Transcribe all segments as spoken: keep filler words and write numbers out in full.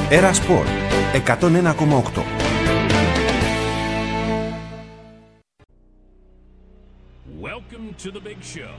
Έρα Σπορ εκατόν ένα κόμμα οκτώ. Welcome to the big show.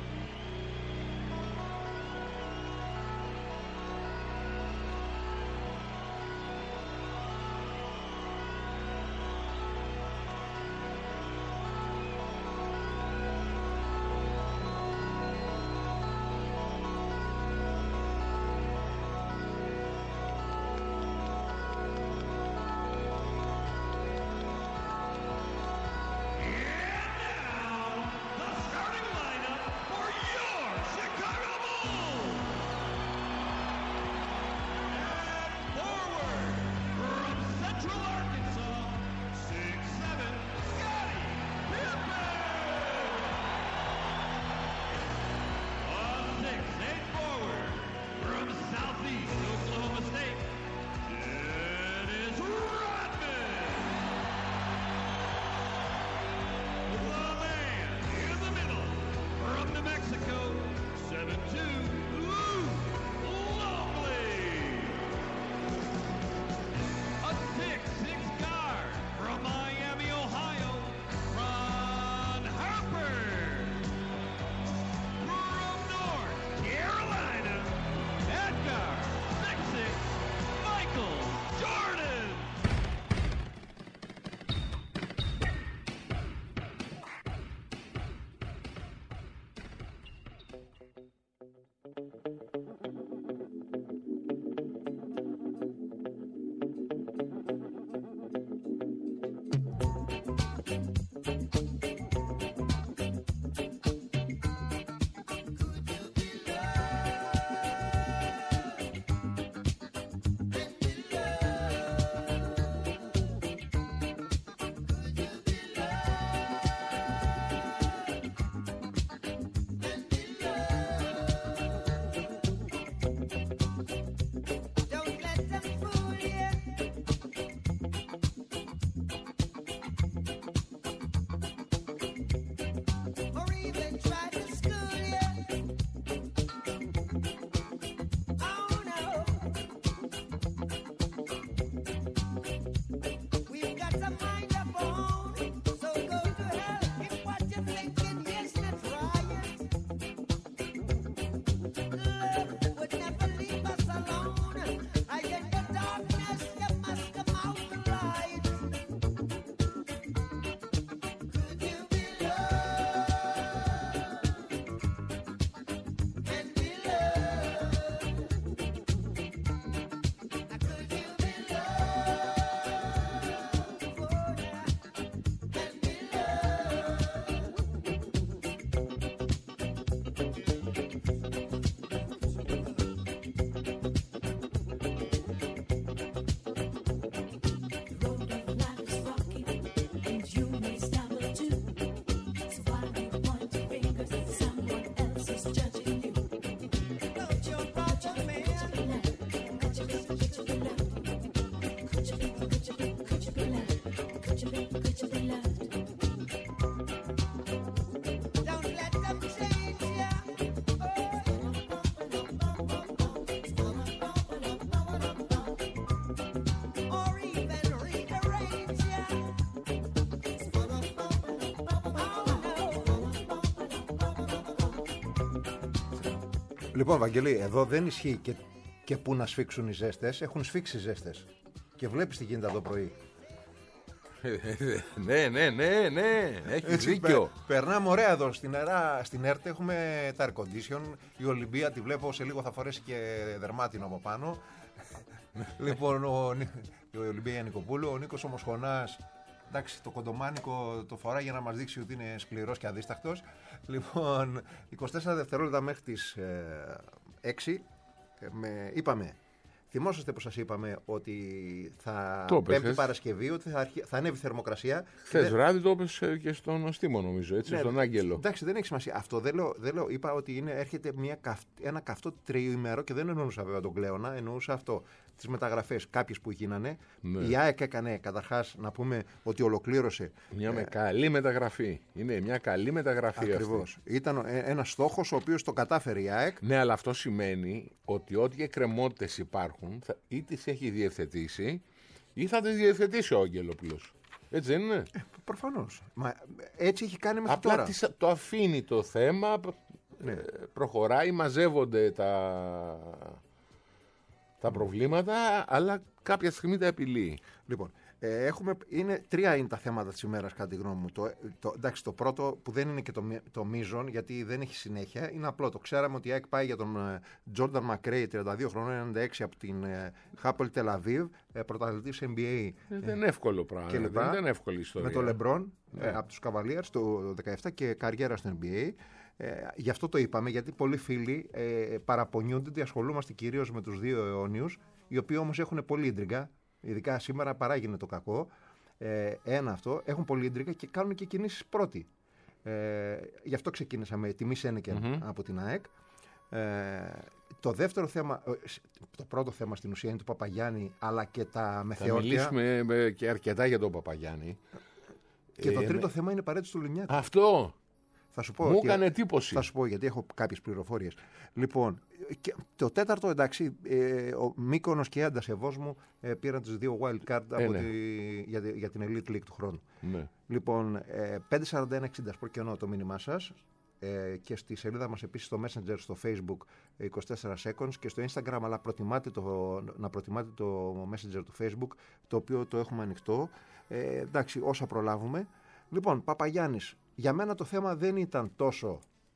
Λοιπόν, Βαγγελή, εδώ δεν ισχύει και, και πού να σφίξουν οι ζέστες. Έχουν σφίξει οι ζέστες. Και βλέπεις τι γίνεται το πρωί. Ναι, ναι, ναι, ναι. Έχεις δίκιο. Πε, περνάμε ωραία εδώ στην, ΕΡΑ, στην ΕΡΤ. Έχουμε τα air condition. Η Ολυμπία τη βλέπω σε λίγο θα φορέσει και δερμάτινο από πάνω. Λοιπόν, ο, η Ολυμπία Νικοπούλου, ο Νίκος όμως Χωνάς. Εντάξει, το κοντομάνικο το φοράει για να μας δείξει ότι είναι σκληρός και αδίστακτος. Λοιπόν, είκοσι τέσσερα δευτερόλεπτα μέχρι τις ε, έξι. Ε, με, είπαμε, θυμόσαστε που σας είπαμε ότι θα Πέμπτη Παρασκευή, ότι θα, αρχι, θα ανέβει θερμοκρασία. Χθες δεν... βράδυ το έπαιξε και στον Στίμο, νομίζω, έτσι, ναι, στον Άγγελο. Εντάξει, δεν έχει σημασία. Αυτό δεν λέω, δεν λέω. Είπα ότι είναι, έρχεται μια, ένα καυτό τριήμερο και δεν εννοούσα βέβαια τον Κλέωνα, εννοούσα αυτό. Τις μεταγραφές, κάποιες που γίνανε. Ναι. Η ΑΕΚ έκανε, καταρχάς, να πούμε ότι ολοκλήρωσε. Μια με καλή μεταγραφή. Είναι μια καλή μεταγραφή. Ακριβώς. Ήταν ένας στόχος ο οποίος το κατάφερε η ΑΕΚ. Ναι, αλλά αυτό σημαίνει ότι ό,τι εκκρεμότητες υπάρχουν υπάρχουν, θα, ή τις έχει διευθετήσει ή θα τις διευθετήσει ο Αγγελόπουλος. Έτσι δεν είναι? Ε, προφανώς. Μα έτσι έχει κάνει μέχρι Απλά τώρα. Τις, το αφήνει το θέμα, Ναι. προχωράει, μαζεύονται τα, τα προβλήματα, αλλά κάποια στιγμή τα επιλύει. Λοιπόν, ε, έχουμε, είναι, τρία είναι τα θέματα της ημέρας κατά τη γνώμη μου. Το, το, εντάξει, το πρώτο που δεν είναι και το, το μείζον, γιατί δεν έχει συνέχεια, είναι απλό. Το ξέραμε ότι η ΑΕΚ πάει για τον Τζόρνταν Μακρέι, τριάντα δύο χρονών, ενενήντα έξι, από την Χάπολ Τελαβίβ, ε, πρωταθλητής N B A. Ε, δεν είναι εύκολο πράγμα. Δεν είναι εύκολη ιστορία. Με τον Λεμπρόν, Ναι. ε, από τους Cavaliers το δεκαεπτά και καριέρα στο N B A. Ε, γι' αυτό το είπαμε, γιατί πολλοί φίλοι ε, παραπονιούνται ότι ασχολούμαστε κυρίως με τους δύο αιώνιους, οι οποίοι όμως έχουν πολύ ίντριγκα, ειδικά σήμερα παράγεινε το κακό. Ε, ένα αυτό, έχουν πολύ ίντριγκα και κάνουν και κινήσεις πρώτοι. Ε, γι' αυτό ξεκίνησαμε τιμή Σένεκεν Mm-hmm. από την ΑΕΚ. Ε, το δεύτερο θέμα, το πρώτο θέμα στην ουσία είναι του Παπαγιάννη, αλλά και τα Θα μεθεόρτια. μιλήσουμε ε, και αρκετά για τον Παπαγιάννη. Και το Ε, τρίτο με- θέμα είναι η παρέτηση του Λινιάκη. Αυτό Θα σου πω. μου ότι- έκανε εντύπωση. Θα σου πω γιατί έχω κάποιες πληροφορίες. Λοιπόν, και το τέταρτο, εντάξει, ε, ο Μύκονος και η Άντασεβός μου ε, πήραν τις δύο wild card από Ε, ναι. τη, για, τη- για την Elite League του χρόνου. Ναι. Λοιπόν, ε, πέντε σαράντα ένα εξήντα σπορκενό το μήνυμά σας ε, και στη σελίδα μας επίσης στο Messenger, στο Facebook ε, είκοσι τέσσερα seconds και στο Instagram, αλλά προτιμάτε το, να προτιμάτε το Messenger του Facebook, το οποίο το έχουμε ανοιχτό. Ε, εντάξει, όσα προλάβουμε. Λοιπόν, Παπαγιάννης, για μένα το θέμα δεν ήταν τόσο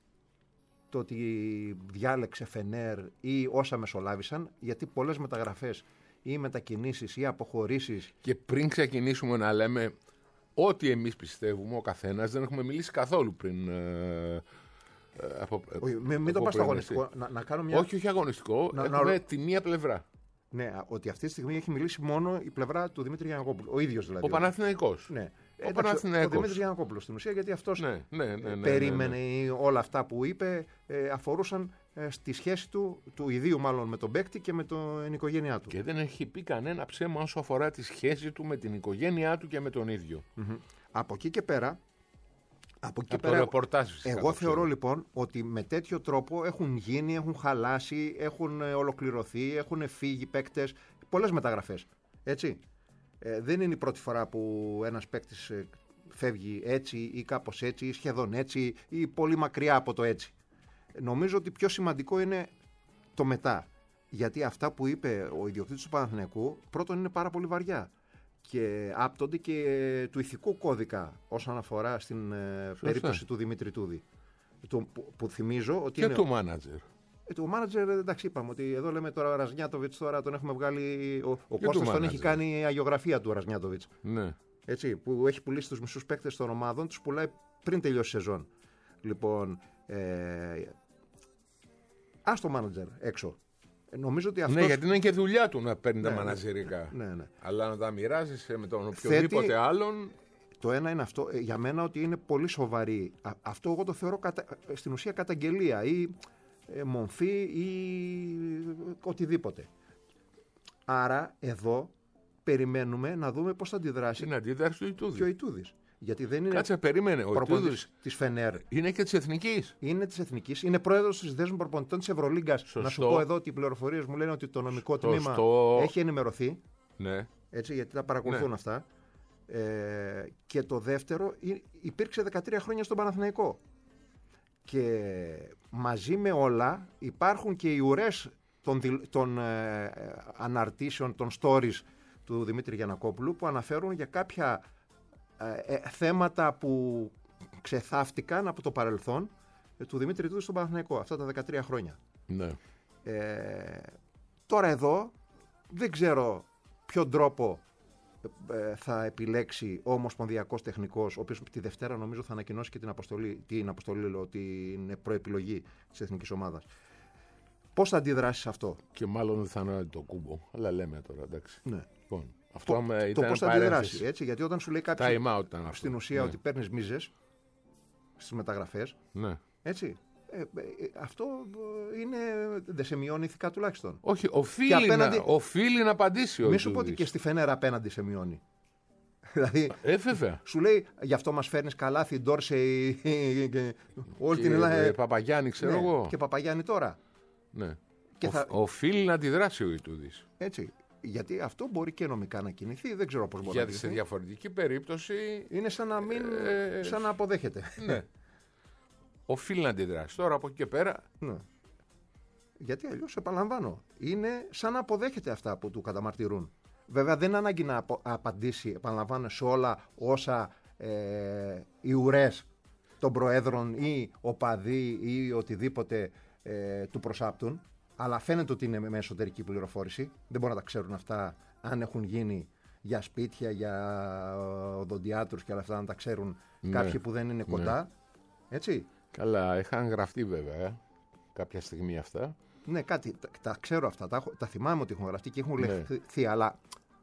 το ότι διάλεξε Φενέρ ή όσα μεσολάβησαν, γιατί πολλές μεταγραφές ή μετακινήσεις ή αποχωρήσεις. Και πριν ξεκινήσουμε να λέμε ό,τι εμείς πιστεύουμε, ο καθένας, δεν έχουμε μιλήσει καθόλου πριν. Ε, ε, από, Όχι, μην, μην το από πας στο πριν, αγωνιστικό. έτσι. Να, να κάνω μια. Όχι, όχι αγωνιστικό. Να- να- έχουμε τη μία πλευρά. Ναι, ότι αυτή τη στιγμή έχει μιλήσει μόνο η πλευρά του Δημήτρη Γιαννακόπουλου. Ο ίδιος δηλαδή. Ο Παναθηναϊκός. Ναι. Ο Ο Παναθηναϊκός. Δημήτρης Γιαννακόπουλος στην ουσία, γιατί αυτός Ναι, ναι, ναι, ναι, ναι, περίμενε ναι. ή όλα αυτά που είπε ε, αφορούσαν ε, στη σχέση του, του ιδίου μάλλον με τον παίκτη και με την οικογένειά του. Και δεν έχει πει κανένα ψέμα όσο αφορά τη σχέση του με την οικογένειά του και με τον ίδιο. Μμμ. Από εκεί και πέρα. Από εκεί Από το πέρα, ρεπορτάζ φυσικά εγώ το ξέρω. θεωρώ λοιπόν ότι με τέτοιο τρόπο έχουν γίνει, έχουν χαλάσει, έχουν ε, ολοκληρωθεί, έχουν φύγει παίκτες, πολλές μεταγραφές. Έτσι. Ε, δεν είναι η πρώτη φορά που ένας παίκτης ε, φεύγει έτσι ή κάπως έτσι, ή σχεδόν έτσι ή πολύ μακριά από το έτσι. Νομίζω ότι πιο σημαντικό είναι το μετά. Γιατί αυτά που είπε ο ιδιοκτήτης του Παναθηναϊκού, πρώτον είναι πάρα πολύ βαριά. Και άπτονται και του ηθικού κώδικα όσον αφορά στην ε, περίπτωση του Δημήτρη Τούδη. Το, που, που θυμίζω ότι Και είναι. του μάνατζερ. Ε, το μάνατζερ, εντάξει, είπαμε ότι εδώ λέμε τώρα ο Ραζνιάτοβιτς, τώρα τον έχουμε βγάλει. Ο, ο του Κώστας τον μάνατζερ. έχει κάνει η αγιογραφία του Ραζνιάτοβιτς. Ναι. Έτσι, που έχει πουλήσει τους μισούς παίκτες των ομάδων, τους πουλάει πριν τελειώσει η σεζόν. Λοιπόν, ε, ας το μάνατζερ έξω. Ε, νομίζω ότι αυτός... Ναι, γιατί είναι και δουλειά του να παίρνει Ναι, τα ναι. μαναζερικά. Ναι, ναι. Αλλά να τα μοιράζει με τον οποιοδήποτε Θέτει- άλλον. Το ένα είναι αυτό, ε, για μένα ότι είναι πολύ σοβαρή. Α, αυτό εγώ το θεωρώ κατα, ε, στην ουσία καταγγελία ή ε, μομφή ή οτιδήποτε. Άρα εδώ περιμένουμε να δούμε πώς θα αντιδράσει Στην αντίδραση του Ιτούδη. και ο Ιτούδης. Γιατί δεν είναι Κάτσε, περίμενε. Ο Ιτούδης προπονητής της Φενέρ. είναι και τη εθνική. Είναι της Εθνικής, είναι πρόεδρος της Δέσμης Προπονητών της Ευρωλίγκας. Σωστό. Να σου πω εδώ ότι οι πληροφορίες μου λένε ότι το νομικό Σωστό. τμήμα έχει ενημερωθεί. Ναι. Έτσι, γιατί τα παρακολουθούν Ναι. αυτά. Ε, και το δεύτερο, υ- υπήρξε δεκατρία χρόνια στον Παναθηναϊκό. Και μαζί με όλα υπάρχουν και οι ουρές των, δηλ- των ε, αναρτήσεων, των stories του Δημήτρη Γιαννακόπουλου που αναφέρουν για κάποια ε, ε, θέματα που ξεθάφτηκαν από το παρελθόν ε, του Δημήτρη Τούδη στον Παναθηναϊκό αυτά τα δεκατρία χρόνια. Ναι. Ε, τώρα εδώ δεν ξέρω ποιον τρόπο ε, θα επιλέξει ο Ομοσπονδιακός Τεχνικός, ο οποίος τη Δευτέρα νομίζω θα ανακοινώσει και την αποστολή, την αποστολή λέω, την προεπιλογή της εθνικής ομάδας. Πώς θα αντιδράσει σε αυτό? Και μάλλον δεν θα είναι το κούμπο. Αλλά λέμε τώρα, εντάξει. Ναι. Λοιπόν, αυτό με Το ήταν πώς θα παρένθεση. αντιδράσει, έτσι, γιατί όταν σου λέει κάποιος Time out ήταν αυτό. στην ουσία Ναι. ότι παίρνεις μίζες στις μεταγραφές, Ναι. έτσι, ε, ε, αυτό ε, είναι, δεν σε μειώνει ηθικά τουλάχιστον. Όχι, οφείλει, Και απέναντι- να, οφείλει να απαντήσει ο Μη σου πω ότι Ιτούδης. και στη Φενέρα απέναντι σε μειώνει. Δηλαδή, Ε, βέβαια. σου λέει γι' αυτό μας φέρνεις καλάθι, Ντόρσεϊ, όλη Και, την Ελλάδα. ε, Παπαγιάννη, ξέρω Ναι, εγώ. και Παπαγιάννη τώρα. Ναι. Και Ο, θα... Οφείλει να αντιδράσει ο Ιτούδης. Έτσι. Γιατί αυτό μπορεί και νομικά να κινηθεί, δεν ξέρω πώς μπορεί Γιατί να σε κινηθεί. διαφορετική περίπτωση. Είναι σαν να, μην... Ε, σαν να αποδέχεται. Ναι. Οφείλει να αντιδράσει. Τώρα από εκεί και πέρα. Ναι. Γιατί αλλιώς, επαναλαμβάνω, είναι σαν να αποδέχεται αυτά που του καταμαρτυρούν. Βέβαια δεν είναι ανάγκη να απο... απαντήσει, επαναλαμβάνω, σε όλα όσα ε, οι ουρές των προέδρων ή οπαδοί ή οτιδήποτε ε, του προσάπτουν. Αλλά φαίνεται ότι είναι με εσωτερική πληροφόρηση. Δεν μπορούν να τα ξέρουν αυτά αν έχουν γίνει για σπίτια, για οδοντιάτρους και όλα αυτά, να τα ξέρουν Ναι. κάποιοι που δεν είναι κοντά. Ναι. Έτσι. Καλά, είχαν γραφτεί βέβαια ε, κάποια στιγμή αυτά. Ναι, κάτι, τα, τα ξέρω αυτά, τα, τα θυμάμαι ότι έχουν γραφτεί και έχουν Ναι. λεχθεί, αλλά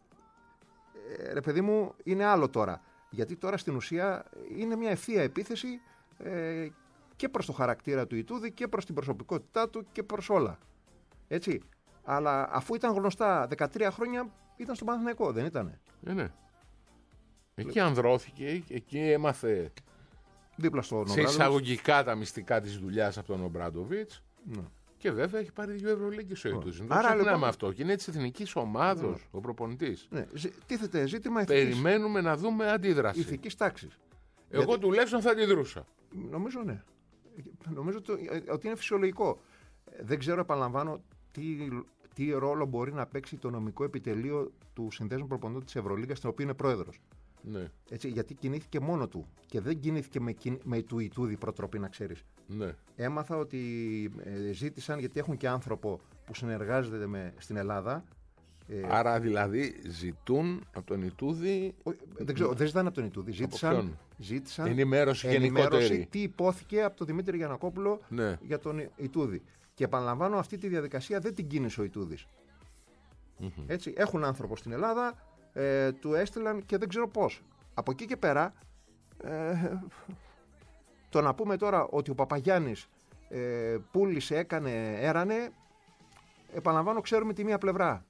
ε, ρε παιδί μου, είναι άλλο τώρα. Γιατί τώρα στην ουσία είναι μια ευθεία επίθεση ε, και προς το χαρακτήρα του Ιτούδη και προς την προσωπικότητά του και προς όλα. Έτσι. Αλλά αφού ήταν γνωστά δεκατρία χρόνια, ήταν στον Παναθηναϊκό, δεν ήτανε? Ναι, ναι. Εκεί ανδρώθηκε, εκεί έμαθε Δίπλα στο σε Ομπράντοβιτς. εισαγωγικά τα μυστικά της δουλειάς από τον Ομπράντοβιτς. Ναι. Και βέβαια έχει πάρει δύο Ευρωλίγκες ο Ιτούδης. Δεν το Άρα, ξεχνάμε λοιπόν- αυτό. Και είναι της εθνικής ομάδος ο προπονητής. Ναι. ζη- Τίθεται ζήτημα ηθικής, Περιμένουμε να δούμε αντίδραση. ηθικής τάξης. Εγώ Γιατί- τουλάχιστον θα αντιδρούσα. Νομίζω ναι. Νομίζω το- ότι είναι φυσιολογικό. Δεν ξέρω, επαναλαμβάνω, τι, τι ρόλο μπορεί να παίξει το νομικό επιτελείο του Συνδέσμου Προπονητών της Ευρωλίγκας, στην οποία είναι πρόεδρος. Ναι, Έτσι, γιατί κινήθηκε μόνο του και δεν κινήθηκε με, κιν- με του Ιτούδη προτροπή, να ξέρεις. ναι. Έμαθα ότι ε, ζήτησαν, γιατί έχουν και άνθρωπο που συνεργάζεται με, στην Ελλάδα. Ε, Άρα δηλαδή ζητούν από τον Ιτούδη ο- δεν ξέρω, δεν ζητάνε από τον Ιτούδη. Ζήτησαν, ποιον? ζήτησαν ενημέρωση ενημέρωση γενικότερη. τι υπόθηκε από τον Δημήτρη Γιαννακόπουλο Ναι. για τον Ιτούδη. Και επαναλαμβάνω, αυτή τη διαδικασία δεν την κίνησε ο Ιτούδης. Έτσι, έχουν άνθρωπο στην Ελλάδα, ε, του έστειλαν και δεν ξέρω πώς. Από εκεί και πέρα, ε, το να πούμε τώρα ότι ο Παπαγιάννης ε, πούλησε, έκανε, έρανε, επαναλαμβάνω, ξέρουμε τη μία πλευρά.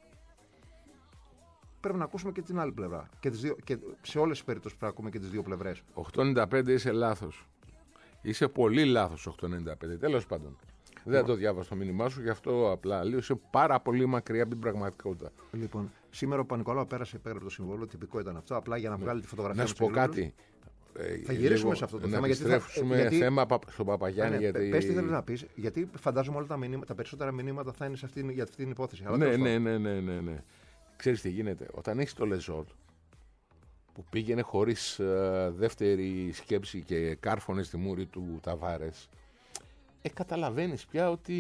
Πρέπει να ακούσουμε και την άλλη πλευρά. Και, τις δύο, και σε όλες τις περιπτώσεις πρέπει να ακούμε και τις δύο πλευρές. οκτώ ενενήντα πέντε είσαι λάθος. Είσαι πολύ λάθος οκτώ ενενήντα πέντε. Τέλος πάντων. Δεν θα το διάβασα το μήνυμά σου, γι' αυτό απλά λέω είσαι πάρα πολύ μακριά από την πραγματικότητα. Λοιπόν, σήμερα ο Παπα-Νικολάου πέρασε πέρα από το συμβόλαιο, τυπικό ήταν αυτό. Απλά για να βγάλει τη φωτογραφία. Να σου με πω τους Ελλήνους. κάτι. Ε, Θα γυρίσουμε λίγο σε αυτό το να θέμα, γιατί θα- επιστρέψουμε γιατί- θέμα πα- στον Παπαγιάννη. Ναι, γιατί... Πες τι θέλεις να πεις, γιατί φαντάζομαι όλα τα, μηνύματα, τα περισσότερα μηνύματα θα είναι σε αυτήν, για αυτή την υπόθεση. Αλλά Ναι, τέλος ναι, πάντων. ναι, ναι, ναι, ναι. Ξέρεις τι γίνεται. Όταν έχεις το Λεζόρ που πήγαινε χωρίς ε, δεύτερη σκέψη και κάρφωνε στη μούρη του Ταβάρες, ε, καταλαβαίνεις πια ότι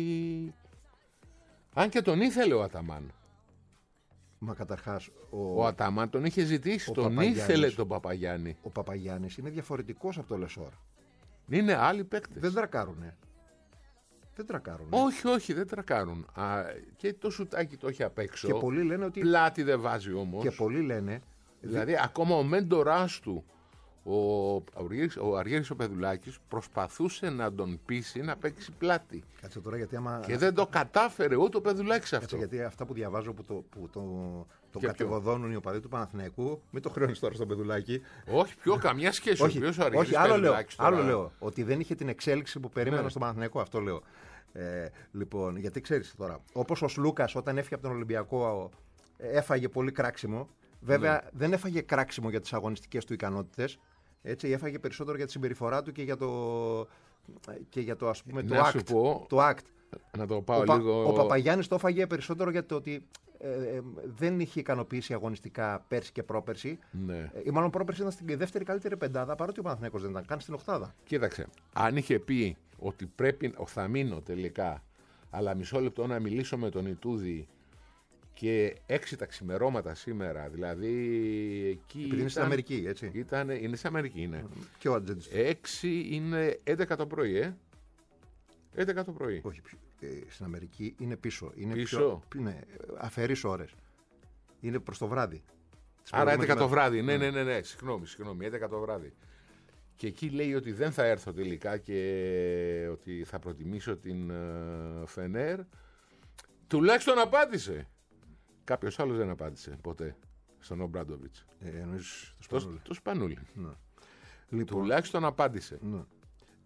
αν και τον ήθελε ο Αταμάν. Μα καταρχάς ο, Ο Αταμάν τον είχε ζητήσει, ο τον Παπαγιάννης. ήθελε τον Παπαγιάννη. ο Παπαγιάννης είναι διαφορετικός από το Λεσόρ. Είναι άλλοι παίκτες. Δεν τρακάρουνε. Δεν τρακάρουνε. Όχι, όχι, δεν τρακάρουν. Α, και το σουτάκι το έχει απ' έξω. Και πολλοί λένε ότι. Πλάτη δεν βάζει όμως. Και πολλοί λένε. Δηλαδή, ακόμα ο μέντοράς του, ο, Αργύρης, ο Αργύρης ο Πεδουλάκης, προσπαθούσε να τον πείσει να παίξει πλάτη. Κάτσε τώρα, γιατί άμα. Και δεν το κατάφερε ούτε ο Πεδουλάκης Κάτσε, αυτό. γιατί αυτά που διαβάζω που το, που το, το Για κατεβοδώνουν οι οπαδοί του Παναθηναϊκού, μην το χρεώνεις τώρα στον Πεδουλάκη. Όχι, πιο καμιά σχέση. όχι, ο οποίος ο Αργύρης όχι άλλο, λέω, Πεδουλάκης τώρα- άλλο λέω. Ότι δεν είχε την εξέλιξη που περίμενα Ναι. στον Παναθηναϊκό. Αυτό λέω. Ε, λοιπόν, γιατί ξέρεις τώρα, όπως ο Σλούκας όταν έφυγε από τον Ολυμπιακό έφαγε πολύ κράξιμο. Βέβαια Ναι. δεν έφαγε κράξιμο για τις αγωνιστικές του ικανότητες. Έτσι, έφαγε περισσότερο για τη συμπεριφορά του και για το, και για το ας πούμε, το Να σου act. πω, Το act. να το πάω Ο, Πα- λίγο. ο Παπαγιάννης το έφαγε περισσότερο για το ότι ε, ε, δεν είχε ικανοποιήσει αγωνιστικά πέρσι και πρόπερσι. Ναι. Ε, ή μάλλον πρόπερσι ήταν στην δεύτερη καλύτερη πεντάδα, παρότι ο Παναθηναϊκός δεν ήταν καν στην οχτάδα. Κοίταξε, αν είχε πει ότι πρέπει, θα μείνω τελικά, αλλά μισό λεπτό να μιλήσω με τον Ιτούδη και έξι τα ξημερώματα σήμερα, δηλαδή εκεί Επειδή είναι στην Αμερική, έτσι. Ήταν, είναι στην Αμερική, είναι. Και ο ατζέντης του. Έξι είναι έντεκα το πρωί, ε. έντεκα το πρωί. Όχι, πιο- ε, στην Αμερική είναι πίσω. Είναι Πίσω? Πιο, ναι, αφαιρείς ώρες. Είναι προς το βράδυ. Τις Άρα έντεκα το προηγούμενες βράδυ. Ναι, μέρες. ναι, ναι, ναι. Συγγνώμη, συγγνώμη. έντεκα το βράδυ. Και εκεί λέει ότι δεν θα έρθω τελικά και ότι θα προτιμήσω την ε, Φενέρ. Τουλάχιστον απάντησε. Κάποιος άλλος δεν απάντησε ποτέ στον Ομπράντοβιτς. Ε, εννοείς το Το, Σπανούλη. το Σπανούλη. Ναι. Λοιπόν, Τουλάχιστον απάντησε. ναι.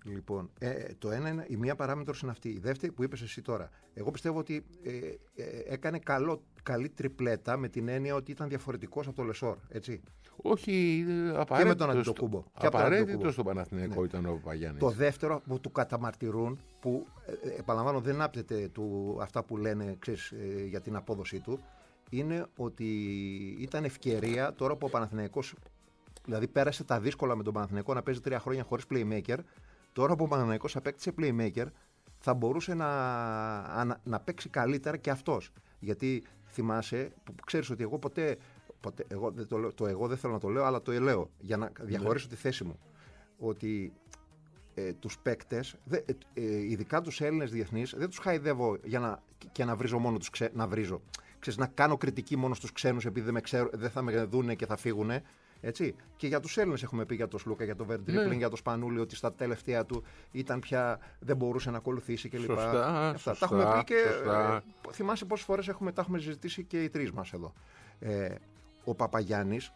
Λοιπόν, ε, το ένα είναι, η μία παράμετρος είναι αυτή. Η δεύτερη που είπες εσύ τώρα. Εγώ πιστεύω ότι ε, ε, έκανε καλό, καλή τριπλέτα με την έννοια ότι ήταν διαφορετικός από το Λεσόρ. Έτσι. Όχι, απαραίτητο. Και με τον Αντιτοκούμπο. Απαραίτητο στο Παναθηναϊκό, ναι, ήταν ο Παπαγιάννης. Το δεύτερο που του καταμαρτυρούν, που ε, επαναλαμβάνω δεν άπτεται του αυτά που λένε, ξέρεις, ε, για την απόδοσή του, είναι ότι ήταν ευκαιρία τώρα που ο Παναθηναϊκός, δηλαδή πέρασε τα δύσκολα με τον Παναθηναϊκό να παίζει τρία χρόνια χωρίς playmaker. Τώρα που ο Παναθηναϊκός απέκτησε playmaker, θα μπορούσε να, να, να παίξει καλύτερα και αυτός. Γιατί θυμάσαι, που ξέρεις ότι εγώ ποτέ, ποτέ εγώ, δεν το, το εγώ δεν θέλω να το λέω, αλλά το λέω για να διαχωρίσω, ναι, τη θέση μου. Ότι ε, τους παίκτες, δε, ε, ε, ειδικά τους Έλληνες διεθνείς, δεν τους χαϊδεύω για να, και να βρίζω μόνο τους ξέ, να βρίζω. Ξέρεις, να κάνω κριτική μόνο στους ξένους επειδή δεν, με ξέρω, δεν θα με δούνε και θα φύγουνε. Έτσι. Και για τους Έλληνες έχουμε πει, για τον Σλούκα, για τον Βερντρίπλινγκ, ναι, για τον Σπανούλη, ότι στα τελευταία του ήταν πια, δεν μπορούσε να ακολουθήσει κλπ. Σωστά, Αυτά. σωστά, τα έχουμε πει και σωστά. Ε, θυμάσαι πόσες φορές έχουμε, τα έχουμε συζητήσει και οι τρεις μας εδώ. Ε, ο Παπαγιάννης,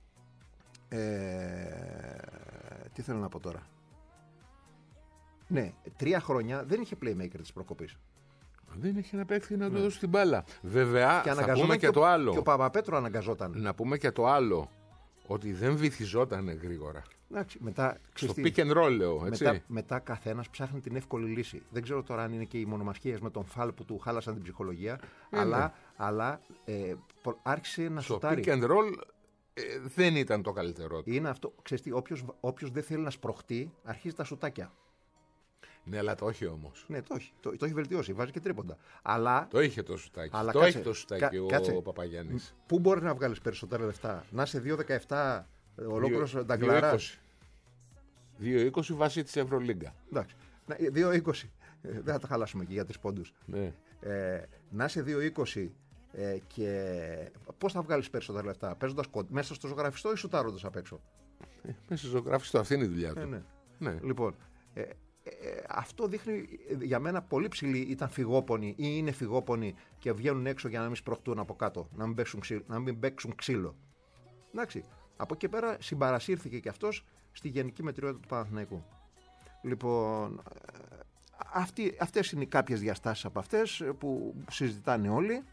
ε, τι θέλω να πω τώρα. Ναι, τρία χρόνια δεν είχε playmaker της προκοπής. Δεν είχε να παίξει να του, ναι, δώσει την μπάλα. Βέβαια, και θα πούμε και, και το άλλο. Και ο Παπαπέτρου αναγκαζόταν. Να πούμε και το άλλο. Ότι δεν βυθιζόταν γρήγορα. Εντάξει, μετά, στο pick and roll, λέω. Έτσι. Μετά, μετά καθένας ψάχνει την εύκολη λύση. Δεν ξέρω τώρα αν είναι και οι μονομαχίες με τον Φαλ που του χάλασαν την ψυχολογία. Ε, αλλά ναι. αλλά ε, άρχισε να στο σουτάρει. Στο pick and roll ε, δεν ήταν το καλύτερό του. Είναι αυτό. Ξέρεις τι, όποιος, όποιος δεν θέλει να σπροχτεί, αρχίζει τα σουτάκια. Ναι, αλλά το έχει όμως. Ναι, το έχει. Το, το έχει βελτιώσει. Βάζει και τρίποντα. Αλλά, το είχε το σουτάκι. Αλλά το κάτσε, έχει το σουτάκι κα, ο, κάτσε, ο Παπαγιάννης. Πού μπορεί να βγάλεις περισσότερα λεφτά? Να είσαι δύο δεκαεπτά ολόκληρος Νταγκλαράς. δύο είκοσι βάσει της Ευρωλίγκα. Εντάξει. δύο είκοσι. Δεν θα τα χαλάσουμε εκεί για τρεις πόντους. Ναι. Ε, να είσαι δύο είκοσι ε, και πώς θα βγάλεις περισσότερα λεφτά? Παίζοντας μέσα στο ζωγραφιστό ή σουτάροντας απ' έξω? Ε, μέσα στο ζωγραφιστό, αυτή είναι η δουλειά του. Ε, ναι. Ναι. Λοιπόν, ε, ε, αυτό δείχνει για μένα πολύ ψηλή. Ήταν φυγόπονοι ή είναι φυγόπονοι και βγαίνουν έξω για να μην σπροχτούν από κάτω, να μην παίξουν ξύλο. Να μην παίξουν ξύλο. Εντάξει. Από εκεί πέρα συμπαρασύρθηκε και αυτός στη γενική μετριότητα του Παναθηναϊκού. Λοιπόν, αυτοί, αυτές είναι κάποιες διαστάσεις από αυτές που συζητάνε όλοι.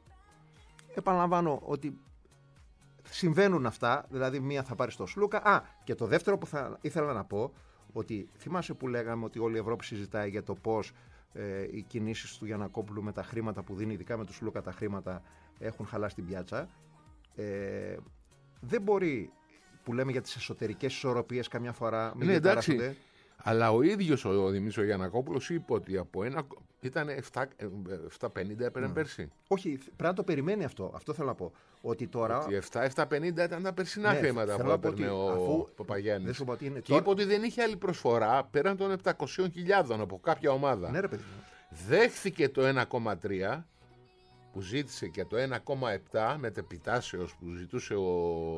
Επαναλαμβάνω ότι συμβαίνουν αυτά, δηλαδή μία θα πάρει στο Σλούκα. Α, και το δεύτερο που θα ήθελα να πω, ότι θυμάσαι που λέγαμε ότι όλη η Ευρώπη συζητάει για το πώς ε, οι κινήσεις του Γιαννακόπουλου με τα χρήματα που δίνει, ειδικά με του Σλούκα τα χρήματα, έχουν χαλάσει την πιάτσα. Ε, δεν μπορεί, που λέμε για τις εσωτερικές ισορροπίες καμιά φορά, μην ναι, εντάξει, ταράσσονται. Αλλά ο ίδιος ο Δημήτρης Γιαννακόπουλος είπε ότι από ένα, ήταν επτά πενήντα έπαιρνε mm. πέρσι. Όχι, πρέπει να το περιμένει αυτό. Αυτό θέλω να πω. Ότι τώρα. Ότι επτά πενήντα ήταν τα περσινά ναι, χρήματα που έπαιρνε ο Παπαγιάννης. Και τώρα... είπε ότι δεν είχε άλλη προσφορά πέραν των επτακόσιες χιλιάδες από κάποια ομάδα. Ναι, ρε παιδί. Δέχθηκε το ένα κόμμα τρία που ζήτησε και το ένα κόμμα επτά μετεπιτάσεως που ζητούσε ο,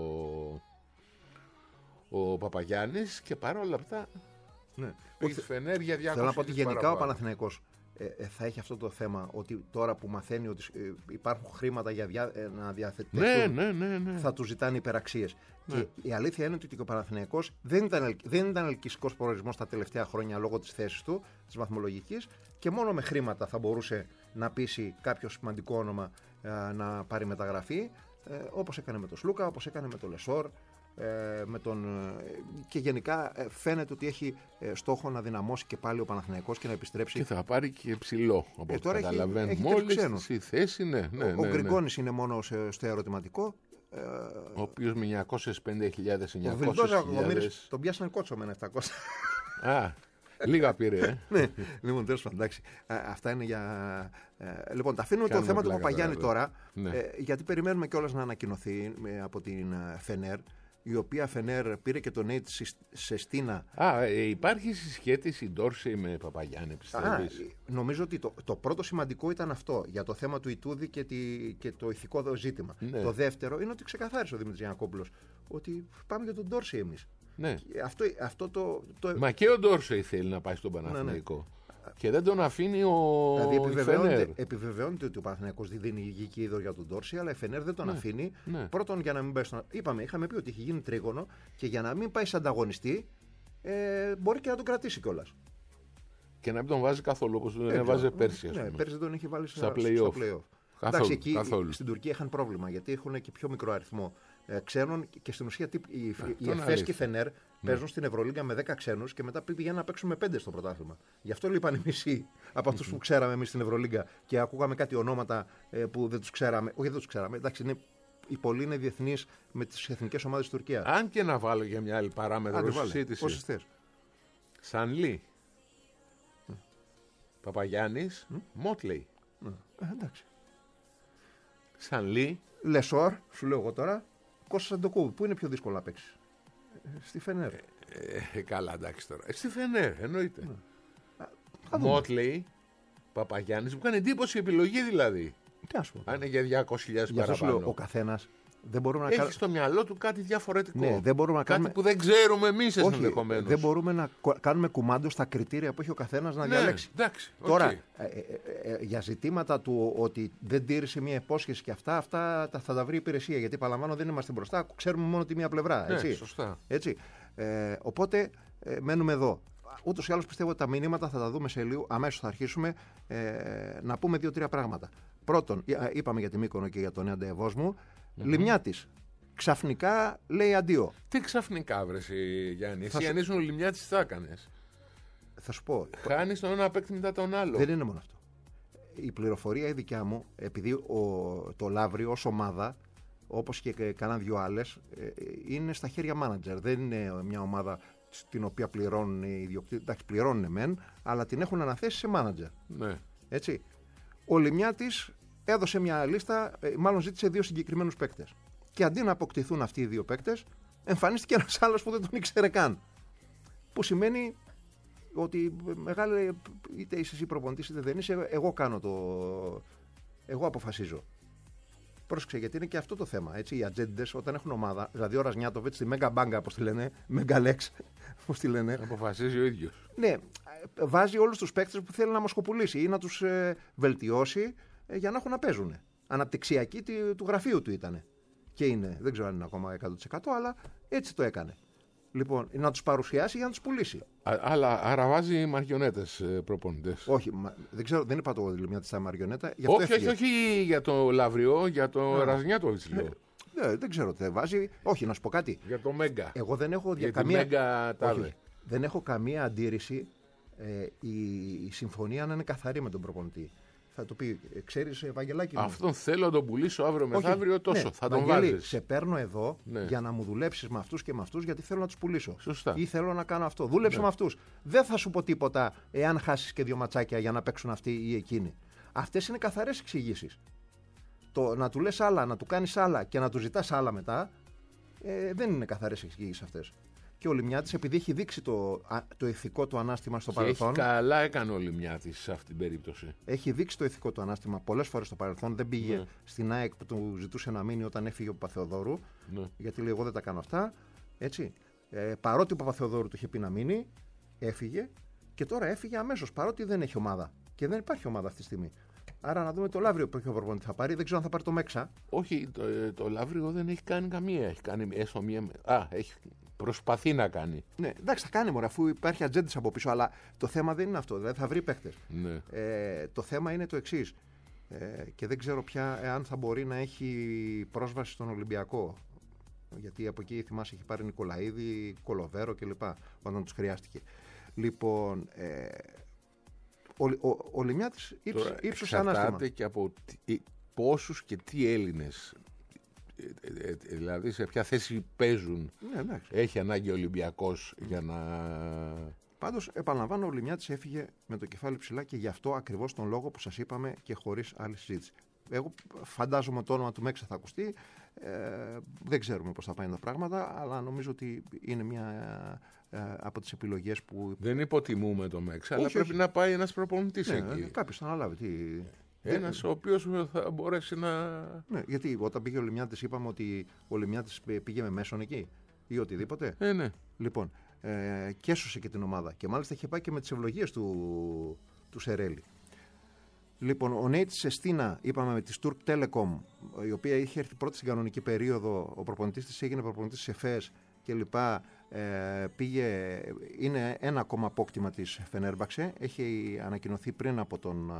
ο Παπαγιάννης και παρόλα αυτά. Ναι. Πήγε Φενέρ για διακόσια. Θέλω να πω ότι γενικά ο Παναθηναϊκός ε, ε, θα έχει αυτό το θέμα, ότι τώρα που μαθαίνει ότι ε, υπάρχουν χρήματα για διά, ε, να διαθετηθούν, ναι, ναι, ναι, ναι. θα του ζητάνε υπεραξίες. Ναι. Και η αλήθεια είναι ότι ο Παναθηναϊκός δεν ήταν, δεν ήταν ελκυστικός προορισμός τα τελευταία χρόνια λόγω της θέσης του, της βαθμολογικής, και μόνο με χρήματα θα μπορούσε να πείσει κάποιο σημαντικό όνομα ε, να πάρει μεταγραφή, ε, όπως έκανε με τον Σλούκα, όπως έκανε με τον Λεσόρ. Ε, με τον, και γενικά ε, φαίνεται ότι έχει ε, στόχο να δυναμώσει και πάλι ο Παναθηναϊκός και να επιστρέψει. Και θα πάρει και ψηλό, από ό,τι καταλαβαίνουμε όλοι στη θέση. Ναι, ναι, ο ναι, ο Γκριγκόνης ναι. είναι μόνο σε, στο ερωτηματικό. Ε, ο οποίος με εννιακόσιες πενήντα χιλιάδες. Ο Βιλντόζα τον πιάσανε κότσο με ένα επτακόσια. Α, λίγα πήρε. Ε. Ναι, λοιπόν, τέλος πάντων, εντάξει. Αυτά είναι για. Ε, λοιπόν, τα αφήνουμε το θέμα του Παπαγιάννη τώρα, ναι. ε, γιατί περιμένουμε κιόλας να ανακοινωθεί ε, από την Φενέρ. Η οποία Φενέρ πήρε και τον Νέιτ Σεστίνα. Α, ε, υπάρχει συσχέτιση Ντόρσεϊ με Παπαγιάννη, πιστεύεις? Α, νομίζω ότι το, το πρώτο σημαντικό ήταν αυτό, για το θέμα του Ιτούδη και, τη, και το ηθικό ζήτημα. Ναι. Το δεύτερο είναι ότι ξεκαθάρισε ο Δημήτρης Γιαννακόπουλος ότι πάμε για τον Ντόρσεϊ εμείς. Ναι. Αυτό, αυτό το, το... Μα και ο Ντόρσεϊ θέλει να πάει στον Παναθηναϊκό. Ναι, ναι. Και δεν τον αφήνει ο δηλαδή επιβεβαιώνεται, επιβεβαιώνεται ότι ο Παναθηναϊκός δίνει υγιεινή είδωρ για τον Ντόρσεϊ, αλλά η Φενέρ δεν τον ναι, αφήνει. Ναι. Πρώτον, για να μην πάει στον. Είπαμε, είχαμε πει ότι έχει γίνει τρίγωνο και για να μην πάει σε ανταγωνιστή, ε, μπορεί και να τον κρατήσει κιόλας. Και να μην τον βάζει καθόλου όπως τον Ε, έβαζε πέρσι. Ας Ναι, πούμε. πέρσι δεν τον είχε βάλει Στα στα play-off. στα play-off. Καθόλου, Εντάξει, εκεί καθόλου. στην Τουρκία είχαν πρόβλημα γιατί έχουν και πιο μικρό αριθμό ε, ξένων και στην ουσία τι- οι, οι είναι Εφές και αλήθεια. η Φενέρ παίζουν στην Ευρωλίγκα με δέκα ξένους και μετά πηγαίνουν να παίξουν με πέντε στο πρωτάθλημα. Γι' αυτό λείπαν οι μισοί από αυτούς που ξέραμε εμείς στην Ευρωλίγκα και ακούγαμε κάτι ονόματα ε, που δεν τους ξέραμε. Όχι, δεν τους ξέραμε. Εντάξει, είναι, οι πολλοί είναι διεθνείς με τις εθνικές ομάδες της Τουρκίας. Αν και να βάλω για μια άλλη παράμετρο Άντε, στη βάλε. συζήτηση. Πόσες θες? Σανλή. Παπαγιάννης. Μότλεϊ. Ε, εντάξει. Σανλή. Λεσόρ, σου λέω εγώ τώρα. Κώστας Αντοκούβου. Πού είναι πιο δύσκολο να παίξει? Στη Φενέρ. Ε, καλά, εντάξει τώρα. Ε, στη Φενέρ, εννοείται. Θα δούμε. Μότλεϊ. Παπαγιάννης. Μου κάνει εντύπωση η επιλογή δηλαδή. Τι ας πω. Αν είναι για διακόσιες χιλιάδες Γι' αυτό σου λέω, παραπάνω. ο καθένας δεν μπορούμε να Έχει κάνουμε. στο μυαλό του κάτι διαφορετικό. Ναι, δεν μπορούμε να κάτι κάνουμε- που δεν ξέρουμε εμείς Όχι, ενδεχομένως. δεν μπορούμε να κο- κάνουμε κουμάντο στα κριτήρια που έχει ο καθένας να Ναι, διαλέξει. εντάξει. οκ. Τώρα, ε, ε, ε, ε, για ζητήματα του ότι δεν τήρησε μια υπόσχεση και αυτά, αυτά τα, θα τα βρει η υπηρεσία. Γιατί παραλαμβάνω δεν είμαστε μπροστά, ξέρουμε μόνο τη μία πλευρά. Ναι, Έτσι. σωστά. Έτσι. Ε, οπότε ε, μένουμε εδώ. Ούτως ή άλλως πιστεύω ότι τα μηνύματα θα τα δούμε σε λίγο. Αμέσως θα αρχίσουμε ε, να πούμε δύο-τρία πράγματα. Πρώτον, εί- είπαμε για τη Μύκονο και για τον Νέα μου. Λιμιάτης. Ξαφνικά λέει αντίο. Τι ξαφνικά βρες η Γιάννη. Θα Εσύ σου- αν ήσουν ο Λιμιάτης τι θα έκανες. Θα σου πω. Χάνεις τον ένα παίκτη μετά τον άλλο. Δεν είναι μόνο αυτό. Η πληροφορία η δικιά μου, επειδή ο, το Λαύριο ως ομάδα, όπως και κανένα δυο άλλες, ε, είναι στα χέρια μάνατζερ. Δεν είναι μια ομάδα στην οποία πληρώνουν οι ιδιοκτήτες. Εντάξει, πληρώνουν μεν, αλλά την έχουν αναθέσει σε μάνατζερ. Ναι. Έτσι. Ο Λιμιάτης έδωσε μια λίστα, ε, μάλλον ζήτησε δύο συγκεκριμένους παίκτες. Και αντί να αποκτηθούν αυτοί οι δύο παίκτες, εμφανίστηκε ένας άλλος που δεν τον ήξερε καν. Που σημαίνει ότι μεγάλε, είτε είσαι εσύ προπονητής είτε δεν είσαι, εγώ κάνω το. Εγώ αποφασίζω. Πρόσεξε, γιατί είναι και αυτό το θέμα. Έτσι, οι ατζέντες όταν έχουν ομάδα, δηλαδή ο Ραζνιάτοβιτς, τη Μέγκα Μπάγκα, όπως τη λένε, Μέγκα Λέξ, όπως τη λένε. Αποφασίζει ο ίδιος. Ναι, βάζει όλους τους παίκτες που θέλει να μοσχοπουλήσει ή να τους ε, βελτιώσει ε, για να έχουν να παίζουν. Αναπτυξιακή τη- του γραφείου του ήταν. Και είναι, δεν ξέρω αν είναι ακόμα εκατό τοις εκατό, αλλά έτσι το έκανε. Λοιπόν, να τους παρουσιάσει για να τους πουλήσει. Α, αλλά άρα βάζει μαριονέτες ε, προπονητές. Όχι, μα, δεν ξέρω, δεν είπα το μια της μαριονέτα. Γι' αυτό όχι, όχι, έφυγε. όχι για το Λαυριό, για το Α. Ραζνιάτοβιτς λέω. Ναι, δεν ξέρω τι βάζει. Όχι, να σου πω κάτι. Για το Μέγκα. Εγώ δεν έχω δια... Για τη καμία... Μέγκα τάδε. Όχι, δεν έχω καμία αντίρρηση ε, η, η συμφωνία να είναι καθαρή με τον προπονητή. Θα του πει, ε, ξέρεις Ευαγγελάκη μου. Αυτόν θέλω να τον πουλήσω αύριο Όχι, μεθαύριο τόσο. ναι, θα τον Βαγγέλη, βάζεις. σε παίρνω εδώ Ναι. για να μου δουλέψεις με αυτούς και με αυτούς γιατί θέλω να τους πουλήσω. Σωστά. Ή θέλω να κάνω αυτό. Δούλεψε Ναι. με αυτούς. Δεν θα σου πω τίποτα εάν χάσεις και δύο ματσάκια για να παίξουν αυτοί ή εκείνοι. Αυτές είναι καθαρές εξηγήσεις. Το να του λες άλλα, να του κάνεις άλλα και να του ζητάς άλλα μετά ε, δεν είναι καθαρές εξηγήσεις αυτές. Και ο Λιμιάτης, επειδή έχει δείξει το, α, το ηθικό του ανάστημα στο Και έχει παρελθόν, καλά έκανε ο Λιμιάτης σε αυτή την περίπτωση. έχει δείξει το ηθικό του ανάστημα πολλές φορές στο παρελθόν. Δεν πήγε Ναι. στην ΑΕΚ που του ζητούσε να μείνει όταν έφυγε ο Παπαθεοδόρου. Ναι. Γιατί λέει: εγώ δεν τα κάνω αυτά. Έτσι. Ε, παρότι ο Παπαθεοδόρου του είχε πει να μείνει, έφυγε και τώρα έφυγε αμέσως. Παρότι δεν έχει ομάδα. Και δεν υπάρχει ομάδα αυτή τη στιγμή. Άρα να δούμε το Λαύριο που έχει ο προπονητή θα πάρει. Δεν ξέρω αν θα πάρει το Μέξα. Όχι, το, ε, το Λαύριο δεν έχει κάνει καμία. Έχει κάνει έστω μία. Α, έχει προσπαθεί να κάνει. Ναι, εντάξει, θα κάνει μωρέ, αφού υπάρχει ατζέντη από πίσω. Αλλά το θέμα δεν είναι αυτό. Δηλαδή θα βρει παίχτες. Ναι. Ε, το θέμα είναι το εξής. Ε, και δεν ξέρω πια εάν θα μπορεί να έχει πρόσβαση στον Ολυμπιακό. Γιατί από εκεί θυμάσαι έχει πάρει Νικολαίδη, Κολοβέρο κλπ. Όταν τους χρειάστηκε. Λοιπόν, ε, ο, ο, ο Λιμιάτης ύψος, ύψος ανάστημα. Εξαρτάται και από τι, πόσους και τι Έλληνες. Ε, ε, ε, δηλαδή σε ποια θέση παίζουν. Ναι, εντάξει. Έχει ανάγκη ο Ολυμπιακός για να. Πάντως, επαναλαμβάνω, ο Λιμιάτης έφυγε με το κεφάλι ψηλά και γι' αυτό ακριβώς τον λόγο που σας είπαμε και χωρίς άλλη συζήτηση. Εγώ φαντάζομαι το όνομα του Μέξα θα ακουστεί. Ε, δεν ξέρουμε πώς θα πάνε τα πράγματα, αλλά νομίζω ότι είναι μια ε, από τις επιλογές που. Δεν υποτιμούμε το Μέξα, αλλά Όχι, πρέπει όχι. να πάει ένας προπονητής Ναι, εκεί. κάποιος θα αναλάβει. Τι... Ένας ο οποίος θα μπορέσει να. Ναι, γιατί όταν πήγε ο Λιμιάτης, είπαμε ότι ο Λιμιάτης πήγε με μέσον εκεί ή οτιδήποτε. Ε, ναι. Λοιπόν, ε, και έσωσε και την ομάδα. Και μάλιστα είχε πάει και με τις ευλογίες του, του Σερέλη. Λοιπόν, ο Νέιτς Εστίνα, είπαμε με τη Turk Telecom, η οποία είχε έρθει πρώτη στην κανονική περίοδο, ο προπονητής της έγινε προπονητής της ΕΦΕΣ κλπ. Ε, πήγε, είναι ένα ακόμα απόκτημα της Φενέρμπαξε. Έχει ανακοινωθεί πριν από τον,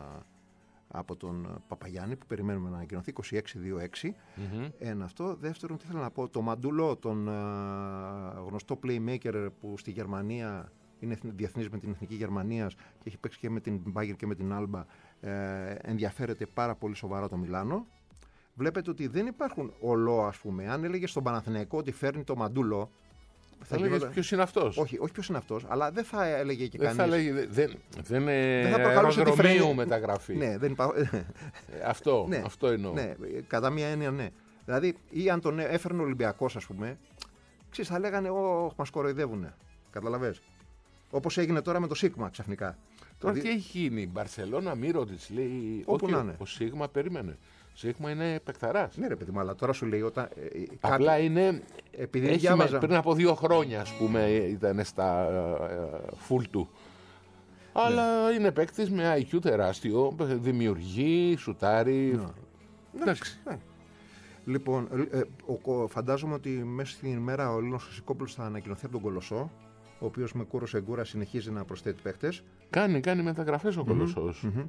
από τον Παπαγιάννη, που περιμένουμε να ανακοινωθεί, είκοσι έξι δύο έξι. Mm-hmm. Ένα αυτό. Δεύτερον, τι θέλω να πω, το Μαντούλο, τον α, γνωστό playmaker που στη Γερμανία είναι διεθνής με την Εθνική Γερμανίας και έχει παίξει και με την Bayern και με την Alba, ε, ενδιαφέρεται πάρα πολύ σοβαρά το Μιλάνο. Βλέπετε ότι δεν υπάρχουν ολό, ας πούμε. Αν έλεγε στον Παναθηναϊκό ότι φέρνει το Μαντούλο, θα έλεγε ποιος είναι αυτός. Όχι, όχι ποιος είναι αυτός, αλλά δεν θα έλεγε και κανείς. Δεν θα έλεγε, δεν, δεν είναι αεροδρομίου μεταγραφή. Ναι, δεν υπά... αυτό, ναι, αυτό εννοώ. Ναι, κατά μία έννοια ναι. Δηλαδή, ή αν τον έφερνε ο Ολυμπιακός, ας πούμε, ξέρεις, θα λέγανε, Ω, μας κοροϊδεύουνε. Καταλαβες. Όπως έγινε τώρα με το Σίγμα ξαφνικά. Τώρα δηλαδή... τι έχει γίνει, η Μπαρσελόνα Μύρωτιτς λέει. Όπου όχι, να είναι. Ο Σίγμα περίμενε. Σίγμα είναι παικταράς. Ναι, ρε παιδί μου, αλλά τώρα σου λέει όταν. Απλά κάτι... είναι. Επειδή έχει διάβαζα... με, πριν από δύο χρόνια, ας πούμε, ήταν στα φουλ uh, του. Ναι. Αλλά είναι παίκτης με άι κιου τεράστιο, δημιουργεί, σουτάρει. Ναι. Εντάξει. Ναι. Λοιπόν, ε, ο, φαντάζομαι ότι μέσα στην ημέρα ο Λίνος Χρυσικόπουλος θα ανακοινωθεί από τον Κολοσσό, ο οποίος με κούρο σε γκούρα συνεχίζει να προσθέτει παίκτες. Κάνει, κάνει μεταγραφές ο mm-hmm. Κολοσσός. Mm-hmm.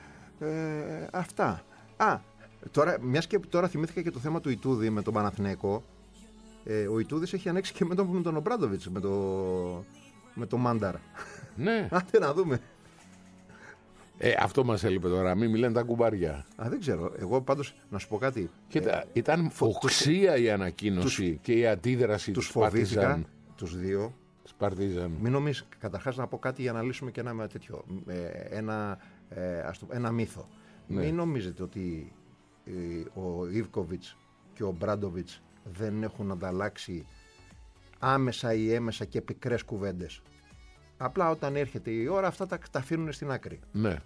Ε, αυτά. Α, τώρα, μιας και τώρα θυμήθηκα και το θέμα του Ιτούδη με τον Παναθηναϊκό. Ε, ο Ιτούδης έχει ανοίξει και με τον, με τον Ομπράντοβιτς, με, το, με τον Μάνταρ. Ναι. Άντε να δούμε. Ε, αυτό μας έλειπε τώρα, μην μιλάνε τα κουμπάρια. Α, δεν ξέρω. Εγώ πάντως να σου πω κάτι. Κοίτα, ε, ήταν οξία τους, η ανακοίνωση τους, και η αντίδραση τους του Παρτίζαν. Τους δύο. Σπαρτίζαν. Μην νομίζεις, καταρχάς να πω κάτι για να λύσουμε και ένα τέτοιο. Ε, ένα, ε, ας το, ένα μύθο. Ναι. Μην νομίζετε ότι ε, ο Ιβκοβιτς και ο Μπράντοβιτς δεν έχουν ανταλλάξει άμεσα ή έμεσα και πικρές κουβέντες. Απλά όταν έρχεται η ώρα αυτά τα, τα αφήνουν στην άκρη. Ναι.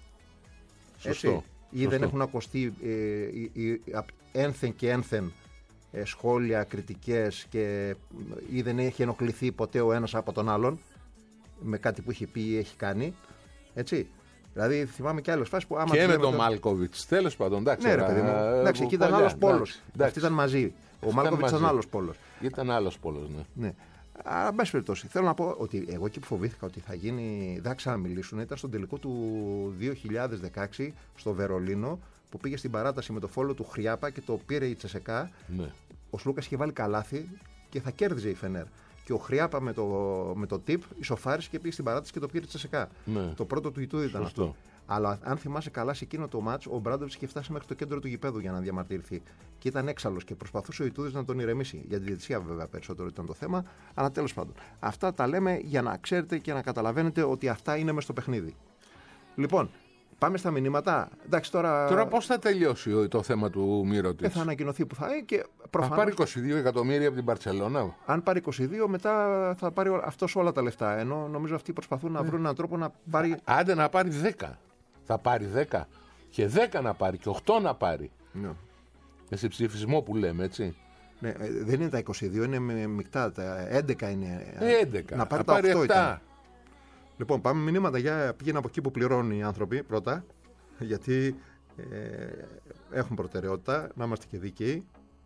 Σωστό. Έτσι. Ή Σωστό. δεν έχουν ακουστεί ε, ε, ε, ένθεν και ένθεν ε, σχόλια, κριτικές και, ή δεν έχει ενοχληθεί ποτέ ο ένας από τον άλλον με κάτι που έχει πει ή έχει κάνει. Έτσι. Δηλαδή θυμάμαι και άλλες φάσεις που άμα. Και με τον Μάλκοβιτς. Τέλος πάντων. Εντάξει, ναι, ρε παιδί μου. Εντάξει, εκεί ήταν άλλος πόλος. Αυτοί ήταν μαζί. Ο Μάλκοβιτς ήταν άλλος πόλος. Ήταν άλλος πόλος, ναι. ναι. Αλλά, εν πάση περιπτώσει, θέλω να πω ότι εγώ εκεί που φοβήθηκα ότι θα γίνει, δεν θα ξαναμιλήσουν, ήταν στον τελικό του δύο χιλιάδες δεκαέξι στο Βερολίνο, που πήγε στην παράταση με το φόλο του Χριάπα και το πήρε η Τσεσεκά. Ναι. Ο Σλούκας είχε βάλει καλάθι και θα κέρδιζε η Φενέρ. Και ο Χριάπα με το, με το τυπ ισοφάρισε και πήγε στην παράταση και το πήρε η Τσεσεκά. Ναι. Το πρώτο του Ιτούδη ήταν αυτό. Αλλά αν θυμάσαι καλά, σε εκείνο το μάτς, ο Μπράντοβιτς είχε φτάσει μέχρι το κέντρο του γηπέδου για να διαμαρτυρηθεί. Και ήταν έξαλλος και προσπαθούσε ο Ιτούδης να τον ηρεμήσει. Για τη διαιτησία, βέβαια, περισσότερο ήταν το θέμα. Αλλά τέλος πάντων. Αυτά τα λέμε για να ξέρετε και να καταλαβαίνετε ότι αυτά είναι μες στο παιχνίδι. Λοιπόν, πάμε στα μηνύματα. Εντάξει, τώρα τώρα πώς θα τελειώσει το θέμα του Μύρωτιτς. Ε, θα ανακοινωθεί που θα είναι και προφανώς. Θα πάρει είκοσι δύο εκατομμύρια από την Μπαρσελόνα. Αν πάρει είκοσι δύο, μετά θα πάρει αυτός όλα τα λεφτά. Ενώ νομίζω αυτοί προσπαθούν να βρουν έναν τρόπο να πάρει. Άντε να πάρει δέκα. Θα πάρει δέκα και δέκα να πάρει και οκτώ να πάρει. Ναι. Με σε ψηφισμό που λέμε, έτσι. Ναι, δεν είναι τα είκοσι δύο, είναι με μεικτά. Τα έντεκα είναι. έντεκα. Να πάρει να τα πάρει οκτώ επτά. Ήταν. Λοιπόν, πάμε μηνύματα. Για πήγαινε από εκεί που πληρώνουν οι άνθρωποι πρώτα. Γιατί ε, έχουν προτεραιότητα. Να είμαστε και δίκαιοι.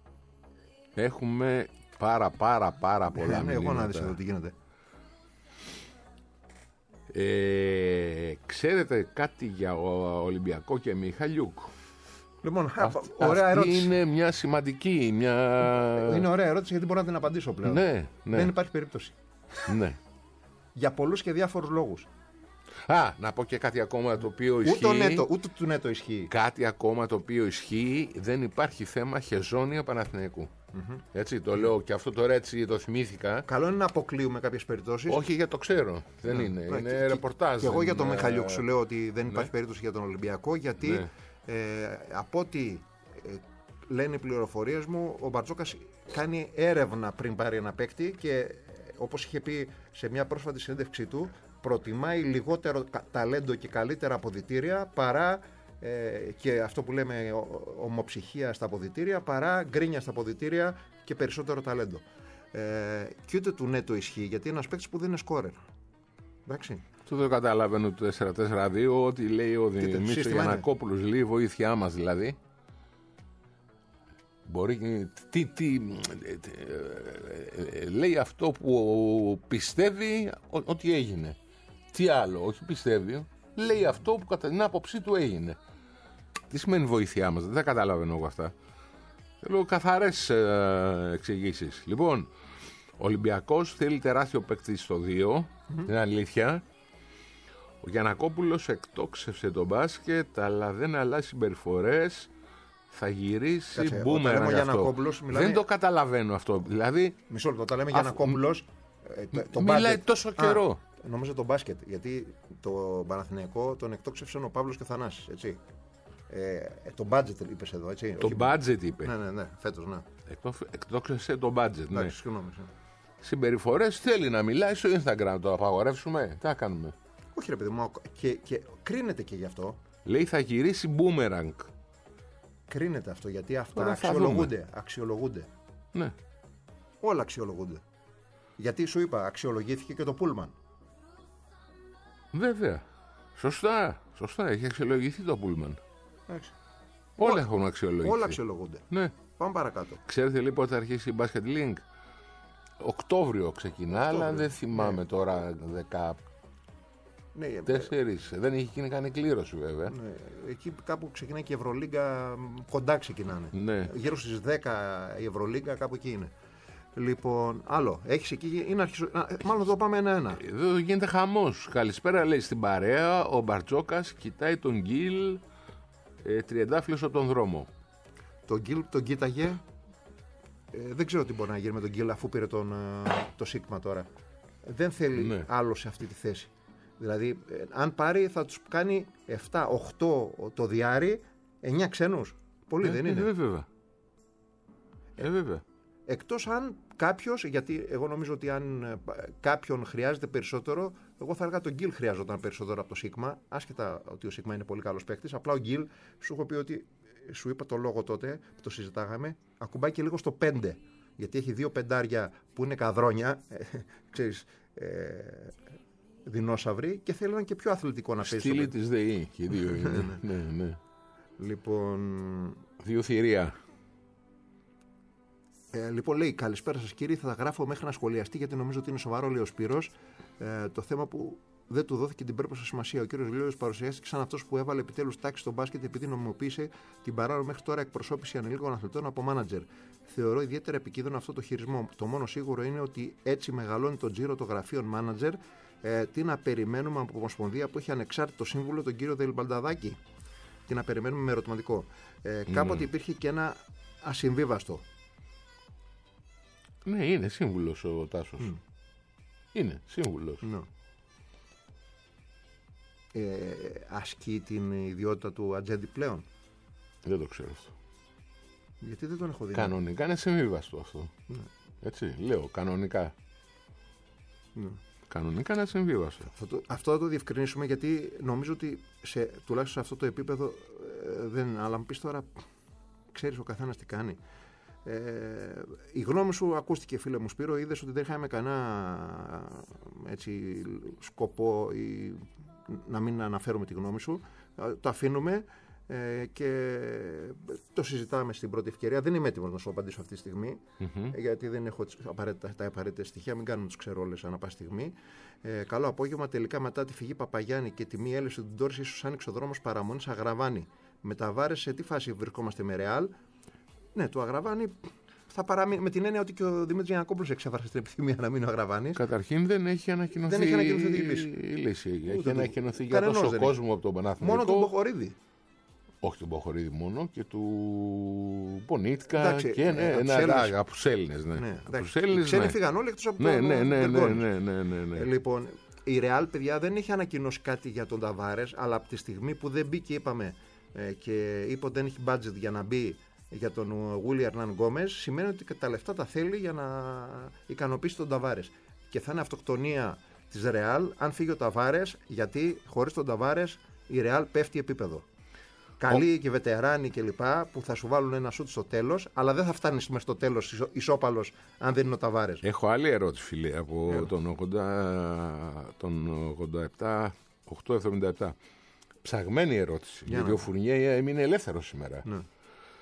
Έχουμε πάρα πάρα πάρα πολλά ναι, μηνύματα. Εγώ να δεις εδώ τι γίνεται. Ε, ξέρετε κάτι για ο Ολυμπιακό και Μιχαλιούκ? Λοιπόν, Αυτή, ωραία αυτή ερώτηση. είναι μια σημαντική. Μια... Είναι ωραία ερώτηση γιατί μπορώ να την απαντήσω πλέον. Ναι, ναι. Δεν υπάρχει περίπτωση. Ναι. Για πολλούς και διάφορους λόγους. Α, να πω και κάτι ακόμα το οποίο ισχύει. Ούτε, νέτο, ούτε του νέτο ισχύει. Κάτι ακόμα το οποίο ισχύει. Δεν υπάρχει θέμα Χεζόνια Παναθηναϊκού. Mm-hmm. Έτσι, το λέω και αυτό τώρα έτσι το θυμήθηκα. Καλό είναι να αποκλείουμε κάποιες περιπτώσεις. Όχι, για το ξέρω. Δεν ναι. είναι. Ναι. Είναι και, ρεπορτάζ. Και εγώ για τον είναι... Μιχαλιούκ σου λέω ότι δεν υπάρχει ναι. περίπτωση για τον Ολυμπιακό. Γιατί ναι. ε, από ό,τι ε, λένε οι πληροφορίες μου, ο Μπαρτζόκας κάνει έρευνα πριν πάρει ένα παίκτη και ε, όπως είχε πει σε μια πρόσφατη συνέντευξή του, προτιμάει λιγότερο ταλέντο και καλύτερα αποδυτήρια παρά ε, και αυτό που λέμε ομοψυχία στα αποδυτήρια παρά γκρίνια στα αποδυτήρια και περισσότερο ταλέντο. Ε, και ούτε του νέτο ισχύει γιατί είναι ένας παίκτης που δεν είναι σκόρερ. Εντάξει. Αυτό δεν καταλαβαίνω το τέσσερα τέσσερα δύο ότι λέει ο Δημήτρης Γιαννακόπουλος, λέει βοήθειά μας δηλαδή. Μπορεί, τι, τι, ε, ε, λέει αυτό που πιστεύει ο, ότι έγινε. Τι άλλο, όχι πιστεύει, λέει αυτό που κατά την άποψή του έγινε. Τι σημαίνει βοήθειά μας, δεν τα καταλαβαίνω εγώ αυτά. Θέλω καθαρές ε, εξηγήσεις. Λοιπόν, ο Ολυμπιακός θέλει τεράστιο παίκτη στο δύο, mm-hmm. είναι αλήθεια. Ο Γιαννακόπουλος εκτόξευσε το μπάσκετ, αλλά δεν αλλάζει συμπεριφορές. Θα γυρίσει μπούμερανγκ αυτό. Μιλάμε... Δεν το καταλαβαίνω αυτό. Δηλαδή... Μισό λεπτό, όταν λέμε Α, Γιαννακόπουλος... Ε, το, το μιλάει μπάσκετ. Τόσο καιρό. Α, νομίζω το μπάσκετ, γιατί το Παναθηναϊκό τον εκτόξευσαν ο Παύλος και ο Θανάσης, έτσι. Ε, το budget είπες εδώ, έτσι. Το όχι... budget είπε. Ναι, ναι, ναι, φέτος, ναι. Εκτόξευσε το budget, ναι. Εντάξει, συγγνώμη. Συμπεριφορές θέλει να μιλάει στο Instagram, το απαγορεύσουμε, τι θα κάνουμε. Όχι ρε παιδί μου, και, και κρίνεται και γι' αυτό. Λέει θα γυρίσει μπούμεραγκ. Κρίνεται αυτό, γιατί αυτά αξιολογούνται, αξιολογούνται. Ναι. Όλα αξιολογούνται. Γιατί σου είπα, αξιολογήθηκε και το Πούλμαν. Βέβαια. Σωστά, σωστά, έχει αξιολογηθεί το Πούλμαν. Εντάξει. Όλα έχουν αξιολογηθεί. Όλα αξιολογούνται. Ναι. Πάμε παρακάτω. Ξέρετε λοιπόν πότε θα αρχίσει η Basket Link. Οκτώβριο ξεκινά, Οκτώβριο. Αλλά δεν θυμάμαι ναι. τώρα δεκά. Ναι, Τέσσερις. Ε, δεν έχει γίνει καν κλήρωση βέβαια. Ναι, εκεί κάπου ξεκινάει και η Ευρωλίγκα, κοντά ξεκινάνε. Ναι. Γύρω στις δέκα η Ευρωλίγκα, κάπου εκεί είναι. Λοιπόν, άλλο. Έχεις εκεί, είναι αρχισο... μάλλον εδώ πάμε ένα-ένα. Εδώ γίνεται χαμός. Καλησπέρα λέει στην παρέα. Ο Μπαρτζόκας κοιτάει τον Γκίλ ε, τριαντάφυλλος από τον δρόμο. Τον Γκίλ τον κοίταγε. Ε, δεν ξέρω τι μπορεί να γίνει με τον Γκίλ αφού πήρε τον, το Σίγμα τώρα. Δεν θέλει ναι. άλλο σε αυτή τη θέση. Δηλαδή, ε, αν πάρει θα τους κάνει επτά οκτώ το διάρρη, εννιά ξένους. Πολύ ε, δεν είναι. Ε, βέβαια. Ε, βέβαια. Εκτός αν κάποιος, γιατί εγώ νομίζω ότι αν κάποιον χρειάζεται περισσότερο, εγώ θα έλεγα τον Γκίλ χρειάζονταν περισσότερο από το Σίγμα, άσχετα ότι ο Σίγμα είναι πολύ καλός παίκτης. Απλά ο Γκίλ, σου έχω πει ότι, σου είπα το λόγο τότε που το συζητάγαμε, ακουμπάει και λίγο στο πέντε. Γιατί έχει δύο πεντάρια που είναι καδρόνια, ε, ξέρεις, ε, δεινόσαυροι, και θέλει έναν και πιο αθλητικό να παίζει. Στήλη της ΔΕΗ και οι δύο είναι. ναι, ναι. Λοιπόν. Δύο θηρία. Ε, λοιπόν, λέει καλησπέρα σας κύριοι. Θα τα γράφω μέχρι να σχολιαστεί, γιατί νομίζω ότι είναι σοβαρό, λέει ο Σπύρος. Ε, το θέμα που δεν του δόθηκε την πέρπωσα σημασία. Ο κύριος Λίος παρουσιάστηκε σαν αυτός που έβαλε επιτέλους τάξη στο μπάσκετ, επειδή νομιμοποίησε την παράνομη μέχρι τώρα εκπροσώπηση ανηλίκων αθλητών από μάνατζερ. Θεωρώ ιδιαίτερα επικίνδυνο αυτό το χειρισμό. Το μόνο σίγουρο είναι ότι έτσι μεγαλώνει τον τζίρο των γραφείων μάνατζερ. Ε, τι να περιμένουμε από Ομοσπονδία που έχει ανεξάρτητο σύμβουλο, τον κύριο Δελμπαλνταδάκη. Τι να περιμένουμε με ερωτηματικό. Ε, mm. Κάποτε υπήρχε και ένα ασυμβίβαστο. Ναι, είναι σύμβουλος ο Τάσος. Mm. Είναι σύμβουλος. No. Ε, ασκεί την ιδιότητα του ατζέντη πλέον. Δεν το ξέρω αυτό. Γιατί δεν τον έχω δει. Κανονικά είναι συμβίβαστο αυτό. Mm. Έτσι, λέω, κανονικά. Mm. Κανονικά είναι συμβίβαστο. Αυτό, το, αυτό θα το διευκρινίσουμε, γιατί νομίζω ότι σε, τουλάχιστον σε αυτό το επίπεδο ε, δεν. Αλλά μου πεις τώρα, ξέρεις ο καθένας τι κάνει. Ε, η γνώμη σου ακούστηκε, φίλε μου Σπύρο. Είδες ότι δεν είχαμε κανένα έτσι, σκοπό ή, να μην αναφέρουμε τη γνώμη σου. Ε, το αφήνουμε ε, και το συζητάμε στην πρώτη ευκαιρία. Δεν είμαι έτοιμος να σου απαντήσω αυτή τη στιγμή, mm-hmm. γιατί δεν έχω απαραίτητα, τα απαραίτητα στοιχεία. Μην κάνουμε τους ξερόλες ανά πάση στιγμή. Ε, καλό απόγευμα. Τελικά, μετά τη φυγή Παπαγιάννη και τη μη έλευση του Ντόρση, ίσως άνοιξε ο δρόμος παραμονής Αγραβάνη. Με τα Βάρες, σε τι φάση βρισκόμαστε με Ρεάλ? Ναι, το Αγραβάνη θα παραμείνει, με την έννοια ότι και ο Δημήτρης Γιαννακόπουλος εξέφρασε την επιθυμία να μείνει ο Αγραβάνης. Καταρχήν δεν έχει ανακοινωθεί, δεν έχει ανακοινωθεί η λύση. Η λύση. Έχει ανακοινωθεί για τόσο κόσμο από τον Παναθηναϊκό. Μόνο τον Μποχορίδη. Όχι τον Μποχορίδη μόνο, και του Πονίτκα. Εντάξει, και ναι, ε, ένα από τους Έλληνες. Ναι. Ναι, οι ξένοι φύγαν όλοι εκτός από ναι, τον ναι, ναι, ναι, ναι, ναι, ναι, ναι. Ε, λοιπόν, η Ρεάλ, παιδιά, δεν έχει ανακοινώσει κάτι για τον Ταβάρες, αλλά από τη στιγμή που δεν μπήκε, είπαμε, ε, και είπε ότι δεν έχει budget για να μπει για τον Willy Hernan Γκόμες, σημαίνει ότι τα λεφτά τα θέλει για να ικανοποιήσει τον Ταβάρες. Και θα είναι αυτοκτονία της Ρεάλ αν φύγει ο Ταβάρες, γιατί χωρίς τον Ταβάρες η Ρεάλ πέφτει επίπεδο. Καλοί και βετεράνοι κλπ. Που θα σου βάλουν ένα σουτ στο τέλος, αλλά δεν θα φτάνεις μέχρι στο τέλος ισόπαλος αν δεν είναι ο Ταβάρες. Έχω άλλη ερώτηση, φίλε, από yeah. τον, ογδόντα, τον ογδόντα επτά, οκτώ εβδομήντα επτά. Ψαγμένη ερώτηση, yeah, γιατί yeah. ο Φουρνιέ έμεινε ελεύθερος σήμερα. Yeah.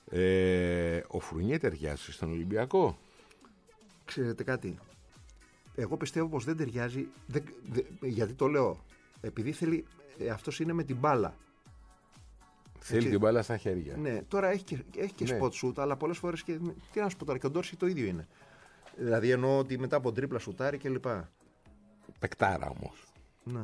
Ε, ο Φουρνιέ ταιριάζει στον Ολυμπιακό. Ξέρετε κάτι. Εγώ πιστεύω πως δεν ταιριάζει. Δεν, δε, γιατί το λέω. Επειδή θέλει. Ε, αυτός είναι με την μπάλα. Θέλει Έτσι. την μπάλα στα χέρια. Ναι, τώρα έχει και, έχει και Ναι. spot shoot, αλλά πολλές φορές και. Τι να σου πω τώρα, και ο Ντόρση το ίδιο είναι. Δηλαδή εννοώ ότι μετά από τρίπλα σουτάρει κλπ. Πεκτάρα όμως. Ναι.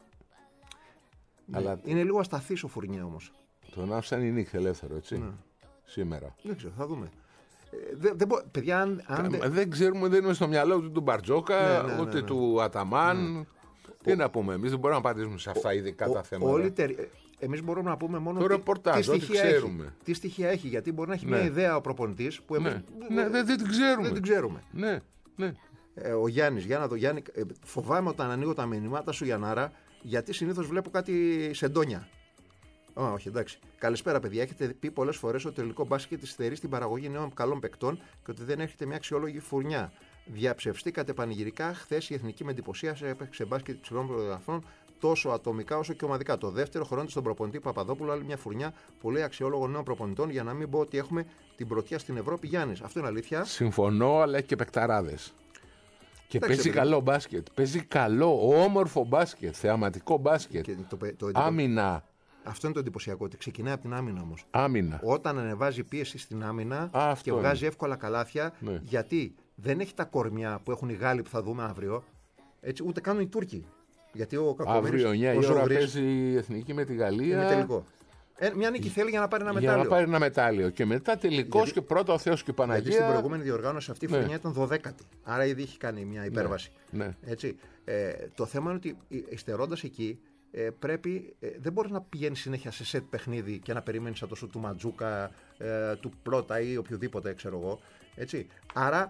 Αλλά Ναι. Είναι λίγο ασταθής ο Φουρνιέ όμως. τον άφησαν η νύχτα ελεύθερο, έτσι. Ναι. Σήμερα. Δεν ξέρω, θα δούμε. Ε, δεν, δεν μπο... Παιδιά, αν, αν Κα- δεν- Δεν ξέρουμε, δεν είναι στο μυαλό του του Μπαρτζόκα, Ναι, ναι, ναι, ούτε ναι. του Αταμάν. Τι να πούμε, εμείς δεν μπορούμε να απαντήσουμε σε αυτά ειδικά τα Ο- θέματα. όλοι τερι- ε, εμείς μπορούμε να πούμε μόνο Το τι- ρεπορτάζ, τι ό,τι στοιχεία ξέρουμε. έχει. Τι στοιχεία έχει, γιατί μπορεί να έχει Ναι. μια ιδέα ο προπονητής που εμείς Ναι, ναι, δεν, δεν την ξέρουμε. δεν την ξέρουμε. Ναι, ναι. Ε, ο Γιάννης, για να δω, Γιάννη, ε, φοβάμαι όταν ανοίγω τα μηνύματα σου, Γιαννάρα, γιατί συνήθως βλέπω κάτι σεντόνια. Α, όχι, εντάξει. Καλησπέρα, παιδιά. Έχετε πει πολλές φορές ότι το ελληνικό μπάσκετ υστερεί στην παραγωγή νέων καλών παικτών και ότι δεν έχετε μια αξιόλογη φουρνιά. Διαψευστήκατε πανηγυρικά. Χθες η εθνική με εντυπωσίασε, έπαιξε μπάσκετ υψηλών προδιαγραφών τόσο ατομικά όσο και ομαδικά. Το δεύτερο χρόνο στον προπονητή Παπαδόπουλο, άλλη μια φουρνιά πολύ αξιόλογων νέων προπονητών, για να μην πω ότι έχουμε την πρωτιά στην Ευρώπη. Γιάννης, αυτό είναι αλήθεια. Συμφωνώ, αλλά έχει και παικταράδες. Και Εντάξει, παίζει παιδί. καλό μπάσκετ. Παίζει καλό, όμορφο μπάσκετ, θεαματικό μπάσκετ. Και το, το, το, Άμυνα. Αυτό είναι το εντυπωσιακό, ότι ξεκινάει από την άμυνα όμως. Άμυνα. Όταν ανεβάζει πίεση στην άμυνα Α, αυτό και είναι. βγάζει εύκολα καλάθια, Ναι. γιατί δεν έχει τα κορμιά που έχουν οι Γάλλοι που θα δούμε αύριο, έτσι, ούτε κάνουν οι Τούρκοι. Γιατί ο Κακομοίρης, Αύριο εννιά ο η ώρα Ζωγρής, παίζει η εθνική με τη Γαλλία. είναι τελικό. Ε, μια νίκη θέλει για να πάρει ένα Για μετάλλιο. να πάρει ένα μετάλλιο. Και μετά τελικός Γιατί- και πρώτα ο Θεός και η Γιατί στην Παναγία. προηγούμενη διοργάνωση αυτή η Ναι. χρονιά ήταν δωδέκατη. Άρα ήδη έχει κάνει μια υπέρβαση. Ναι. Έτσι. Ε, το θέμα είναι ότι υστερώντας εκεί, ε, πρέπει, ε, δεν μπορεί να πηγαίνει συνέχεια σε σετ παιχνίδι και να περιμένει σαν το σου του Ματζούκα, ε, του Πρώτα ή οποιοδήποτε, ξέρω εγώ. Έτσι. Άρα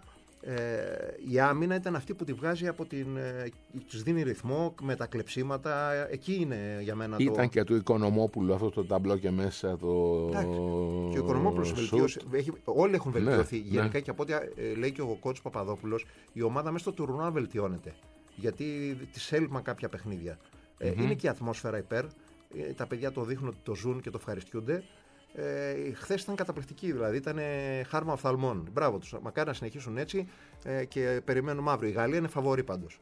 ε, η άμυνα ήταν αυτή που τη βγάζει από την. Ε, της δίνει ρυθμό με τα κλεψίματα. Εκεί είναι για μένα το. Ήταν και του Οικονομόπουλου αυτό το ταμπλό και μέσα το. Εντάξει. Και ο Οικονομόπουλος σουτ. βελτίωσε. Έχει, όλοι έχουν βελτιωθεί. Ναι, Γενικά ναι. και από ό,τι ε, λέει και ο κότσος Παπαδόπουλος, η ομάδα μέσα στο τουρνουά βελτιώνεται. Γιατί της έλειπαν κάποια παιχνίδια. Ε, είναι και η ατμόσφαιρα υπέρ. Ε, τα παιδιά το δείχνουν ότι το ζουν και το ευχαριστιούνται. Ε, χθες ήταν καταπληκτική, δηλαδή ήταν χάρμα οφθαλμών. Μπράβο τους. Μακάρι να συνεχίσουν έτσι ε, και περιμένουμε αύριο. Η Γαλλία είναι φαβορή πάντως.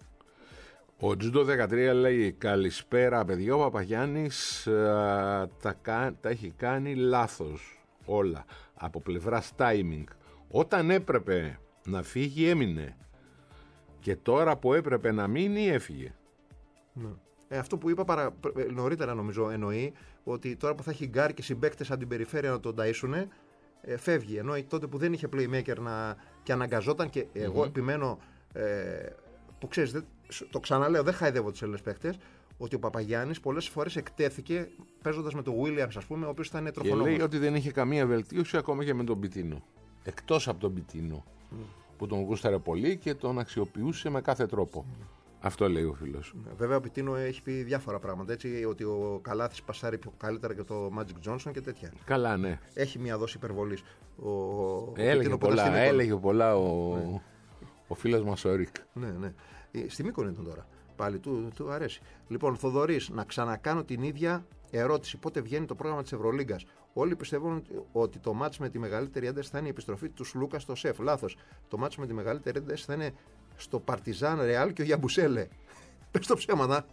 Ο Τζούντο δεκατρία λέει καλησπέρα παιδιά, ο Παπαγιάννης ε, τα, κα- τα έχει κάνει λάθος όλα από πλευράς timing. Όταν έπρεπε να φύγει έμεινε και τώρα που έπρεπε να μείνει έφυγε. Ναι. Ε, αυτό που είπα παρα... νωρίτερα νομίζω εννοεί ότι τώρα που θα έχει γκάρ και συμπαίκτες από την περιφέρεια να τον ταΐσουνε, ε, φεύγει. Ενώ τότε που δεν είχε playmaker να... και αναγκαζόταν και εγώ επιμένω, ε, που ξέρεις, δεν... το ξαναλέω, δεν χαϊδεύω τους Έλληνες παίκτες, ότι ο Παπαγιάννης πολλές φορές εκτέθηκε παίζοντας με τον Williams, ας πούμε, ο οποίος ήταν Και τροφονόμος. λέει ότι δεν είχε καμία βελτίωση ακόμα και με τον Πιτίνο. Εκτός από τον Πιτίνο που τον γούσταρε πολύ και τον αξιοποιούσε με κάθε τρόπο. Αυτό λέει ο φίλος. Βέβαια ο Πιτίνο έχει πει διάφορα πράγματα, έτσι, ότι ο Καλάθης πασάρει πιο καλύτερα και το Magic Johnson και τέτοια. Καλά, ναι. Έχει μια δόση υπερβολής. Ο... ο Έλεγε Πιτίνο που ήταν πολλά, στη Μύκονο. έλεγε πολλά ο, ο φίλος μας ο Ρικ. Ναι, ναι. Ε, Στη Μύκονο ήταν τώρα. Πάλι του, του αρέσει. Λοιπόν, Θοδωρής, να ξανακάνω την ίδια ερώτηση. Πότε βγαίνει το πρόγραμμα της Ευρωλίγκας? Όλοι πιστεύουν ότι- ότι το μάτς με τη μεγαλύτερη ένταση θα είναι η επιστροφή του Σλούκα στο ΣΕΦ. Λάθος. Το μάτς με τη μεγαλύτερη ένταση θα είναι στο Παρτιζάν Ρεάλ και ο Γιαμπουσέλε. Πες το ψέματα.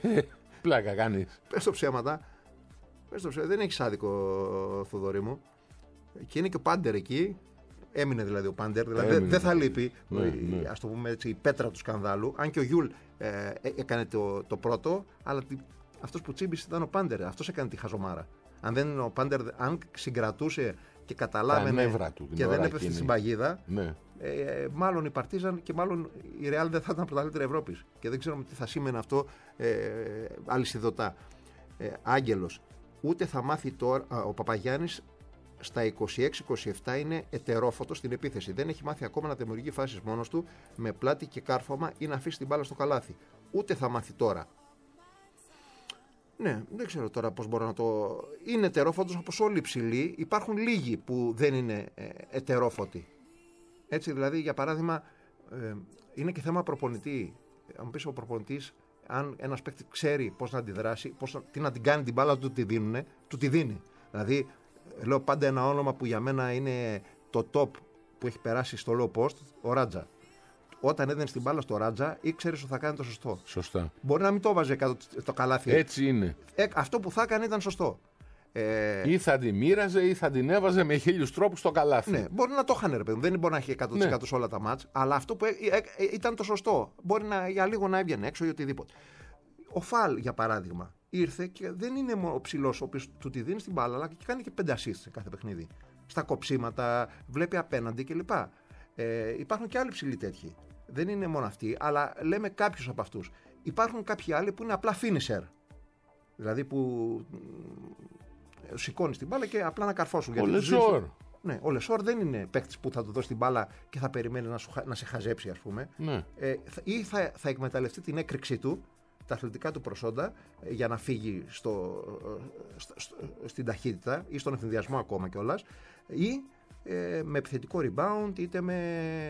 Πλάκα κάνεις. Πες το ψέματα. Πες το ψέματα. Δεν έχει άδικο, Θοδωρή μου. Και είναι και ο Πάντερ εκεί. Έμεινε δηλαδή ο Πάντερ. Δηλαδή δεν Έμεινε. δεν θα λείπει. Ναι, η- ναι. Ας το πούμε έτσι, η πέτρα του σκανδάλου. Αν και ο Γιούλ ε, ε, έκανε το, το πρώτο, αλλά τι- αυτός που τσίμπησε ήταν ο Πάντερ. Αυτός έκανε τη χαζομάρα. Αν δεν είναι ο Πάντερ, αν συγκρατούσε και καταλάβαινε νεύρα του την και ώρα δεν έπεφτε εκείνη. στην παγίδα, Ναι. ε, μάλλον η Παρτίζαν και μάλλον η Ρεάλ δεν θα ήταν πρωταθλήτρια Ευρώπης. Και δεν ξέρουμε τι θα σήμαινε αυτό ε, αλυσιδωτά. Ε, Άγγελος. Ούτε θα μάθει τώρα. Α, ο Παπαγιάννης στα είκοσι έξι είκοσι επτά είναι ετερόφωτος στην επίθεση. Δεν έχει μάθει ακόμα να δημιουργεί φάσεις μόνος του με πλάτη και κάρφωμα ή να αφήσει την μπάλα στο καλάθι. Ούτε θα μάθει τώρα. Ναι, δεν ξέρω τώρα πώς μπορώ να το. Είναι ετερόφωτος όπως όλοι οι ψηλοί. Υπάρχουν λίγοι που δεν είναι ε, ετερόφωτοι. Έτσι, δηλαδή, για παράδειγμα, ε, είναι και θέμα προπονητή. Αν μου πεις ο προπονητής, αν ένας παίκτη ξέρει πώς να αντιδράσει, πώς να, τι να την κάνει την μπάλα του, τη δίνουνε, του τη δίνει. Δηλαδή, λέω πάντα ένα όνομα που για μένα είναι το top που έχει περάσει στο low post, ο Ράτζα. Όταν έδαινε την μπάλα στο Ράτζα, ήξερε ότι θα κάνει το σωστό. Σωστά. Μπορεί να μην το βάζε κάτω το καλάθι. Έτσι είναι. Ε, αυτό που θα έκανε ήταν σωστό. Ε, Ή θα τη μοίραζε ή θα την έβαζε με χίλιους τρόπους στο καλάθι. ναι, μπορεί να το είχαν ρε παιδί μου. Δεν μπορεί να έχει εκατό τοις εκατό ναι. σε όλα τα μάτς, αλλά αυτό που ε, ε, ε, ήταν το σωστό. Μπορεί να, για λίγο να έβγαινε έξω ή οτιδήποτε. Ο Φαλ, για παράδειγμα, ήρθε και δεν είναι μόνο ο ψηλός ο οποίος του τη δίνει στην μπάλα, αλλά και κάνει και πέντε assist σε κάθε παιχνίδι. Στα κοψίματα, βλέπει απέναντι κλπ. Ε, υπάρχουν και άλλοι ψηλοί τέτοιοι. Δεν είναι μόνο αυτοί, αλλά λέμε κάποιους από αυτούς. Υπάρχουν κάποιοι άλλοι που είναι απλά finisher. Δηλαδή που σηκώνει την μπάλα και απλά να καρφώσουν. Ο Λεσόρ. Ναι, ο Λεσόρ δεν είναι παίκτης που θα του δώσει την μπάλα και θα περιμένει να, σου, να σε χαζέψει, ας πούμε. Ναι. Ε, ή θα, θα εκμεταλλευτεί την έκρηξή του, τα αθλητικά του προσόντα, ε, για να φύγει στο, στο, στο, στην ταχύτητα ή στον ευθυνδιασμό ακόμα κιόλας, ή ε, με επιθετικό rebound, είτε με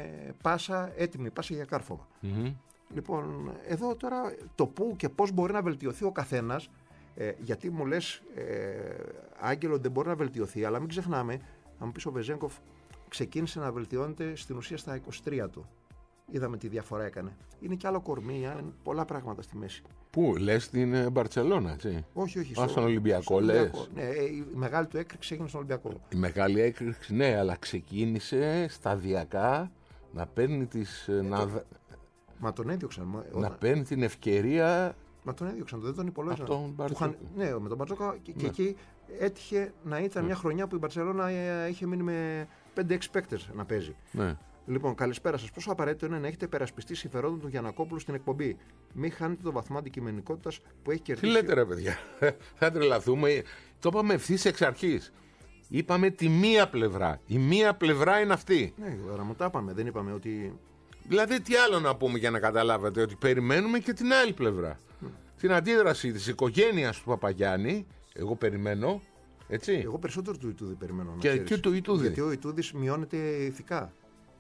πάσα, έτοιμη πάσα για κάρφωμα. Mm-hmm. Λοιπόν, εδώ τώρα το πού και πώς μπορεί να βελτιωθεί ο καθένας, ε, γιατί μου λες, ε, Άγγελο, δεν μπορεί να βελτιωθεί, αλλά μην ξεχνάμε, θα μου πεις ο Βεζέγκοφ ξεκίνησε να βελτιώνεται στην ουσία στα είκοσι τρία του. Είδαμε τι διαφορά έκανε. Είναι και άλλο κορμί, είναι πολλά πράγματα στη μέση. Πού, λες την Μπαρτσελώνα, έτσι. Όχι, όχι. Στο, στον Ολυμπιακό, λες. Ναι, η μεγάλη του έκρηξη έγινε στον Ολυμπιακό. Η μεγάλη έκρηξη, ναι, αλλά ξεκίνησε σταδιακά να παίρνει τις... Ε, να... Μα τον έδιωξαν. Να όταν... παίρνει την ευκαιρία... Μα τον έδιωξαν, δεν τον υπολόγισαν. Τον είχαν... Ναι, με τον Μπαρτζόκα και, ναι. και εκεί έτυχε να ήταν ναι. μια χρονιά που η Μπαρτσελώνα είχε μείνει με πέντε έξι παίκτες να παίζει. Ναι. Λοιπόν, καλησπέρα σας. Πόσο απαραίτητο είναι να έχετε περασπιστεί συμφερόντων του Γιαννακόπουλου στην εκπομπή? Μην χάνετε το βαθμό αντικειμενικότητας που έχει κερδίσει. Τι λέτε, ρε παιδιά, θα τρελαθούμε. Το είπαμε ευθύς εξ αρχής. Είπαμε τη μία πλευρά. Η μία πλευρά είναι αυτή. Ναι, τώρα μου τα είπαμε. Δεν είπαμε ότι. Δηλαδή, τι άλλο να πούμε για να καταλάβετε, ότι περιμένουμε και την άλλη πλευρά. Mm. Την αντίδραση της οικογένειας του Παπαγιάννη, εγώ περιμένω. Έτσι. Εγώ περισσότερο του Ιτούδη περιμένω. Και, και του Ιτούδη. Γιατί ο Ιτούδης μειώνεται ηθικά.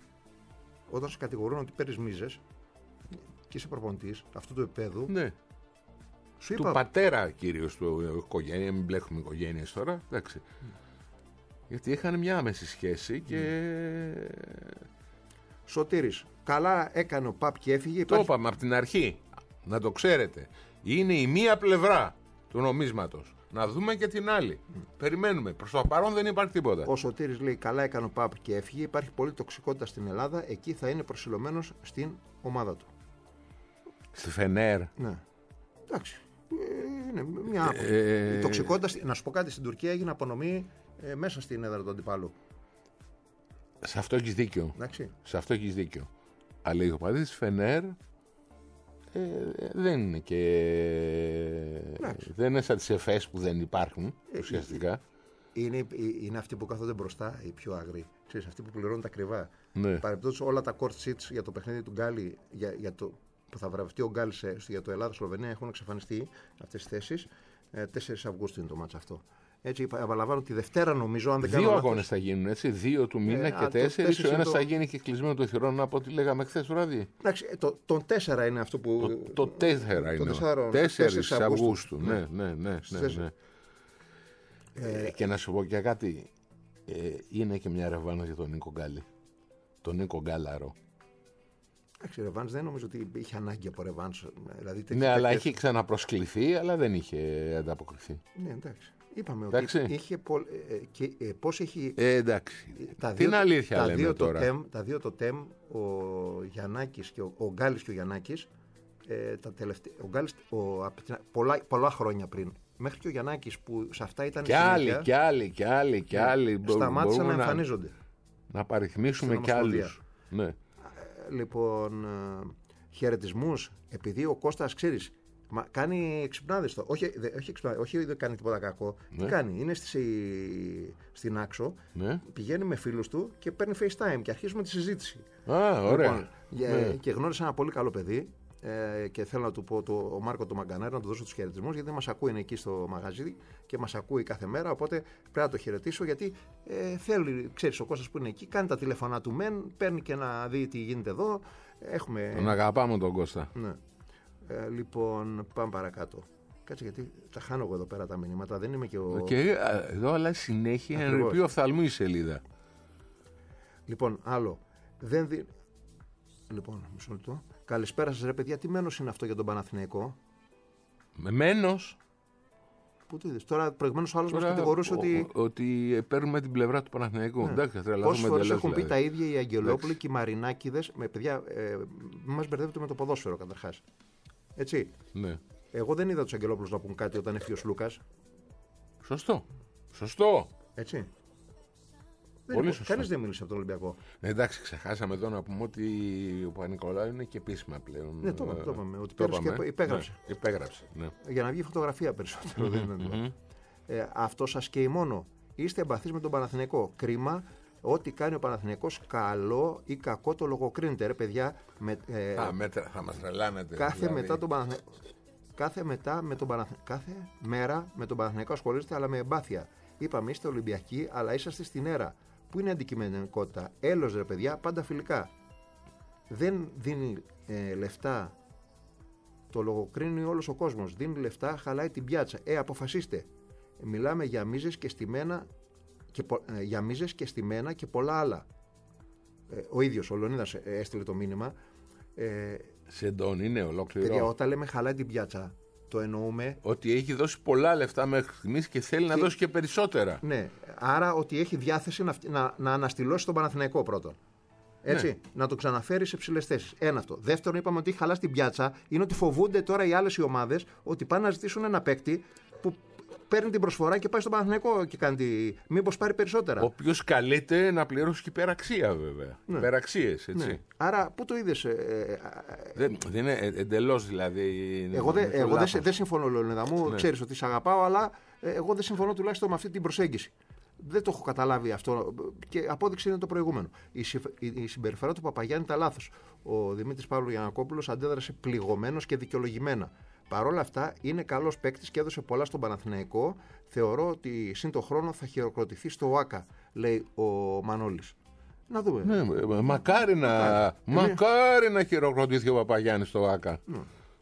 Όταν σε κατηγορούν ότι παίρνεις μίζες και είσαι προπονητής αυτού του επίπεδου. Ναι. Σου του είπα... πατέρα κυρίως του οικογένεια, μην μπλέκουμε οικογένειες τώρα. Εντάξει. Mm. Γιατί είχαν μια άμεση σχέση και. Mm. Σωτήρης, καλά έκανε ο Παπ και έφυγε. Το Υπάρχει... είπαμε από την αρχή. Να το ξέρετε. Είναι η μία πλευρά του νομίσματος. Να δούμε και την άλλη. Mm. Περιμένουμε. Προς το παρόν δεν υπάρχει τίποτα. Ο Σωτήρης λέει: καλά έκανε ο Παπ και έφυγε. Υπάρχει πολλή τοξικότητα στην Ελλάδα. Εκεί θα είναι προσιλωμένος στην ομάδα του. Στη Φενέρ. Ναι. Εντάξει. Ε, είναι μια ε... η τοξικότητα. Να σου πω κάτι. Στην Τουρκία έγινε απονομή ε, μέσα στην έδρα του αντιπάλου. Σε αυτό έχεις δίκιο. Εντάξει. Σε αυτό έχεις δίκιο. Αλλά οι οπαδοί της Φενέρ ε, δεν είναι και. Εντάξει. Δεν είναι σαν τις Εφές που δεν υπάρχουν ε, ουσιαστικά. Είναι, είναι αυτοί που κάθονται μπροστά, οι πιο άγριοι. Ξέρεις, αυτοί που πληρώνουν τα ακριβά. Ναι. Παρεπτόντως, όλα τα court sheets για το παιχνίδι του Γκάλι, για, για το, που θα βραβευτεί ο Γκάλι για το Ελλάδα-Σλοβενία, έχουν εξαφανιστεί αυτές τις θέσεις. Ε, τέσσερις Αυγούστου είναι το μάτς αυτό. Έτσι, επαναλαμβάνω τη Δευτέρα, νομίζω, αν δεν κάνω λάθος. Δύο αγώνες θα γίνουν, έτσι. Δύο του μήνα ε, και α, τέσσερις. Ο ένας το... θα γίνει και κλεισμένο το θυρών από ό,τι λέγαμε χθες βράδυ. Εντάξει, το, το τέσσερα είναι αυτό που. Το, το τέσσερα είναι. τέσσερις Αυγούστου. Ναι, ναι, ναι. ναι, ναι. Ε, και να σου πω και κάτι. Ε, είναι και μια ρεβάνας για τον Νίκο Γκάλι. Τον Νίκο Γκάλαρο. Εντάξει, ρεβάνς δεν νομίζω ότι είχε ανάγκη από ρεβάνς. Δηλαδή, ναι, αλλά παίκτες... είχε ξαναπροσκληθεί, αλλά δεν είχε ανταποκριθεί. Ναι, εντάξει. Είπαμε εντάξει. ότι είχε πολ... ε, και, ε, πώς έχει... Ε, εντάξει. Τα Την δύο, αλήθεια τα λέμε δύο τώρα. Το τεμ, τα δύο το ΤΕΜ, ο Γιαννάκης και ο, ο Γκάλης και ο Γιαννάκης, ε, τα τελευταία, ο Γκάλης ο, πολλά, πολλά χρόνια πριν, μέχρι και ο Γιαννάκης που σε αυτά ήταν... Και άλλοι, και άλλοι, και άλλοι, και άλλοι. Σταμάτησαν να εμφανίζονται. Να, να παριθμίσουμε και άλλους. Ναι. Λοιπόν, χαιρετισμούς, επειδή ο Κώστας, ξέρεις, μα κάνει εξυπνάδες το. Όχι, δε, όχι, όχι δεν κάνει τίποτα κακό. Ναι. Τι κάνει, είναι στη, στην Άξο, ναι. Πηγαίνει με φίλους του και παίρνει FaceTime και αρχίζουμε τη συζήτηση. Α, ωραία. Λοιπόν, ναι. Και γνώρισε ένα πολύ καλό παιδί ε, και θέλω να του πω το, ο Μάρκο το Μαγκανάρη να του δώσω τους χαιρετισμούς, γιατί μας ακούει, είναι εκεί στο μαγαζί και μας ακούει κάθε μέρα, οπότε πρέπει να το χαιρετήσω, γιατί ε, θέλει, ξέρεις, ο Κώστας που είναι εκεί κάνει τα τηλεφωνά του μεν, παίρνει και να δει τι γίνεται εδώ. Έχουμε... Τον αγαπάμε τον Κώστα. Ναι. Ε, λοιπόν, πάμε παρακάτω. Κάτσε γιατί τα χάνω εγώ εδώ πέρα τα μηνύματα. Δεν είμαι και ο. Και εδώ αλλά συνέχεια ενρυπεί οφθαλμού η σελίδα. Λοιπόν, άλλο. Δεν δι... Λοιπόν, μισό λεπτό. Καλησπέρα σας ρε παιδιά. Τι μένος είναι αυτό για τον Παναθηναϊκό? Με μένος. Πού το είδες? Τώρα προηγουμένως ο άλλος μας κατηγορούσε ότι. Ότι παίρνουμε την πλευρά του Παναθηναϊκού. Ναι. Πόσες φορές έχουν πει τα ίδια οι Αγγελόπουλοι και οι Μαρινάκηδες. Με παιδιά, ε, μην μας μπερδεύετε με το ποδόσφαιρο καταρχάς. Έτσι. Ναι. Εγώ δεν είδα τους Αγγελόπουλους να πούν κάτι όταν έφυγε ο Σλούκας. Σωστό. Σωστό. Έτσι. Πολύ σωστό. Κανείς δεν μίλησε από τον Ολυμπιακό. Ε, εντάξει, ξεχάσαμε εδώ να πούμε ότι ο Παπα-Νικολάου είναι και επίσημα πλέον. Ναι, το είπαμε. Το είπαμε ότι το πέρασε και υπέγραψε. Ναι, υπέγραψε. Ναι. Για να βγει φωτογραφία περισσότερο. δεν είναι mm-hmm. ε, αυτό σας καίει μόνο. Είστε εμπαθείς με τον Παναθηναϊκό. Κρίμα. Ό,τι κάνει ο Παναθηναϊκός καλό ή κακό το λογοκρίνεται. Ρε παιδιά. Με, ε, Α, μέτρα, θα μας τρελάνετε. Κάθε, δηλαδή. μετά τον Παναθηναϊκό, κάθε, μετά με τον Παναθηναϊκό, κάθε μέρα με τον Παναθηναϊκό ασχολείστε, αλλά με εμπάθεια. Είπαμε είστε Ολυμπιακοί, αλλά είσαστε στην αίρα. Πού είναι η αντικειμενικότητα? Έλος ρε παιδιά, πάντα φιλικά. Δεν δίνει ε, λεφτά. Το λογοκρίνει όλος ο κόσμος. Δίνει λεφτά, χαλάει την πιάτσα. Ε, αποφασίστε. Μιλάμε για μίζες και στημένα και, ε, για μίζες και στημένα και πολλά άλλα. Ε, ο ίδιος ο Λεωνίδας ε, έστειλε το μήνυμα. Ε, Σεντών είναι ολόκληρο. Παιδιά, όταν λέμε χαλάει την πιάτσα, το εννοούμε. Ότι έχει δώσει πολλά λεφτά μέχρι στιγμής και θέλει και... να δώσει και περισσότερα. Ναι, άρα ότι έχει διάθεση να, να, να αναστηλώσει τον Παναθηναϊκό πρώτον. Έτσι, ναι. Να το ξαναφέρει σε ψηλές θέσεις. Ένα αυτό. Δεύτερον, είπαμε ότι έχει χαλάσει την πιάτσα. Είναι ότι φοβούνται τώρα οι άλλες οι ομάδες ότι πάνε να ζητήσουν ένα παίκτη που παίρνει την προσφορά και πάει στον Παναθηναϊκό και κάνει τη... μήπως πάρει περισσότερα. Ο οποίος καλείται να πληρώσει και υπεραξία, βέβαια. Ναι. Υπεραξίες, έτσι. Ναι. Άρα, πού το είδες. Ε, ε, δεν, δεν είναι εντελώς δηλαδή. Εγώ, δε, εγώ δεν δε συμφωνώ, Λεωνίδα μου. Ναι. Ξέρεις ότι σε αγαπάω, αλλά ε, εγώ δεν συμφωνώ τουλάχιστον με αυτή την προσέγγιση. Δεν το έχω καταλάβει αυτό και απόδειξη είναι το προηγούμενο. Η, η, η συμπεριφορά του Παπαγιάννη ήταν λάθος. Ο Δημήτρης Παύλου Γιαννακόπουλος αντέδρασε πληγωμένος και δικαιολογημένα. Παρ' όλα αυτά είναι καλός παίκτης και έδωσε πολλά στον Παναθηναϊκό. Θεωρώ ότι σύν το χρόνο θα χειροκροτηθεί στο ΟΑΚΑ, λέει ο Μανώλης. Να δούμε. Ναι, μακάρι να, μακάρι. μακάρι να χειροκροτηθεί ο Παπαγιάννης στο ΟΑΚΑ. Ναι.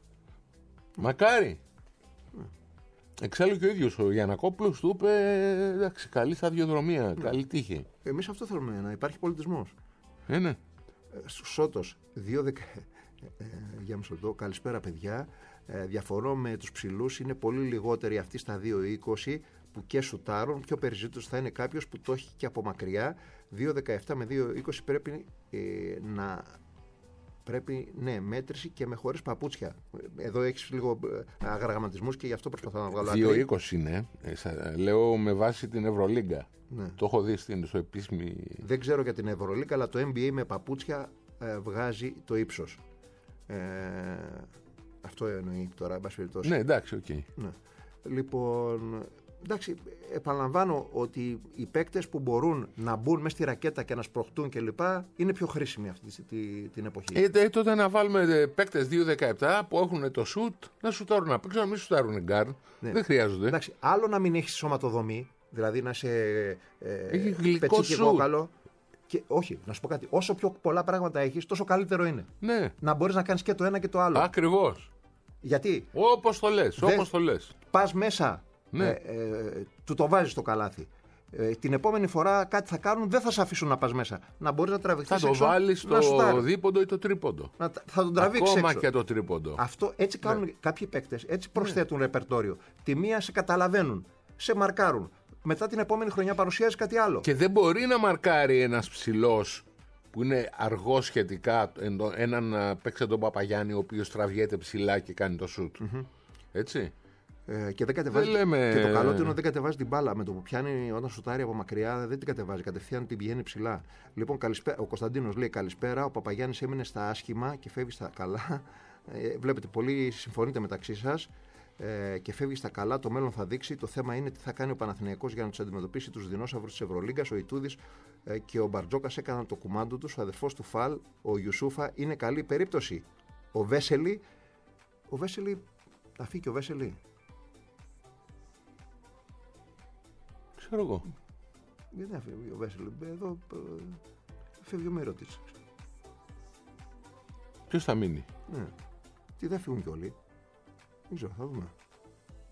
Μακάρι. Ναι. Εξάλλου και ο ίδιος ο Γιαννακόπουλος του είπε εντάξει, καλή σταδιοδρομία, ναι. καλή τύχη. Εμείς αυτό θέλουμε, να υπάρχει πολιτισμός. Ε, ναι. Σώτος, δύο δεκα... ε, για μισό λεπτό, καλησπέρα παιδιά. Ε, διαφορώ με τους ψηλούς, είναι πολύ λιγότεροι αυτοί στα δύο είκοσι που και σουτάρουν. Πιο περιζήτητος θα είναι κάποιος που το έχει και από μακριά. δύο δεκαεπτά με δύο είκοσι πρέπει ε, να... Πρέπει, ναι, μέτρηση και με χωρίς παπούτσια. Εδώ έχεις λίγο αγραγματισμούς και γι' αυτό προσπαθώ να βγάλω. δύο είκοσι είναι. Ε, λέω με βάση την Ευρωλίγκα. Ναι. Το έχω δει στην, στο επίσημη. Δεν ξέρω για την Ευρωλίγκα, αλλά το N B A με παπούτσια ε, βγάζει το ύψος. Ε, αυτό εννοεί τώρα, εν πάση περιπτώσει. Ναι, εντάξει, οκ. Okay. Ναι. Λοιπόν, εντάξει, επαναλαμβάνω ότι οι παίκτες που μπορούν να μπουν μέσα στη ρακέτα και να σπροχτούν κλπ. Είναι πιο χρήσιμοι αυτή τη, την εποχή. Ε, τότε να βάλουμε παίκτες δύο δεκαεπτά που έχουν το σουτ να σουτάρουν απ' έξω, να μην σουτάρουν γκάρ. Ναι. Δεν χρειάζονται. Εντάξει, άλλο να μην έχει σωματοδομή, δηλαδή να είσαι ε, πετσί και κόκαλο. Και, όχι, να σου πω κάτι. Όσο πιο πολλά πράγματα έχεις, τόσο καλύτερο είναι. Ναι. Να μπορείς να κάνεις και το ένα και το άλλο. Ακριβώς. Γιατί. Όπως το λες. Όπως το λες. Πας μέσα. Ναι. Ε, ε, του το βάζεις στο καλάθι. Ε, την επόμενη φορά κάτι θα κάνουν, δεν θα σε αφήσουν να πας μέσα. Να μπορείς να τραβηχθείς. Θα το βάλεις στο δίποντο ή το τρίποντο. Να, θα τον τραβήξεις ακόμα έξω. Και το τρίποντο. Αυτό έτσι κάνουν ναι. κάποιοι παίκτες. Έτσι προσθέτουν ναι. ρεπερτόριο. Τη μία σε καταλαβαίνουν. Σε μαρκάρουν. Μετά την επόμενη χρονιά παρουσιάζει κάτι άλλο. Και δεν μπορεί να μαρκάρει ένας ψηλός που είναι αργός σχετικά έναν παίκτη τον Παπαγιάννη ο οποίος τραβιέται ψηλά και κάνει το σουτ. Mm-hmm. Έτσι. Ε, και, δεν κατεβάζει, δεν λέμε... και το καλό του είναι ότι δεν κατεβάζει την μπάλα. Με το που πιάνει όταν σουτάρει από μακριά δεν την κατεβάζει. Κατευθείαν την πηγαίνει ψηλά. Λοιπόν, καλησπέρα. Ο Κωνσταντίνος λέει καλησπέρα. Ο Παπαγιάννης έμεινε στα άσχημα και φεύγει στα καλά. Ε, βλέπετε, πολλοί συμφωνείτε μεταξύ σας. Ε, και φεύγει στα καλά. Το μέλλον θα δείξει. Το θέμα είναι τι θα κάνει ο Παναθηναϊκός για να τους αντιμετωπίσει τους δεινόσαυρους της Ευρωλίγκας. Ο Ιτούδης ε, και ο Μπαρτζόκας έκαναν το κουμάντο τους. Ο αδερφός του Φαλ, ο Ιουσούφα, είναι καλή περίπτωση. Ο Βέσελη. Ο Βέσελη. Θα φύγει και ο Βέσελη. Ξέρω εγώ. Γιατί δεν φεύγει ο Βέσελη. Εδώ ε, φεύγει ο Μύρωτης. Ποιος θα μείνει. Ναι. Τι δεν φύγουν κι όλοι. Δεν ξέρω, θα δούμε.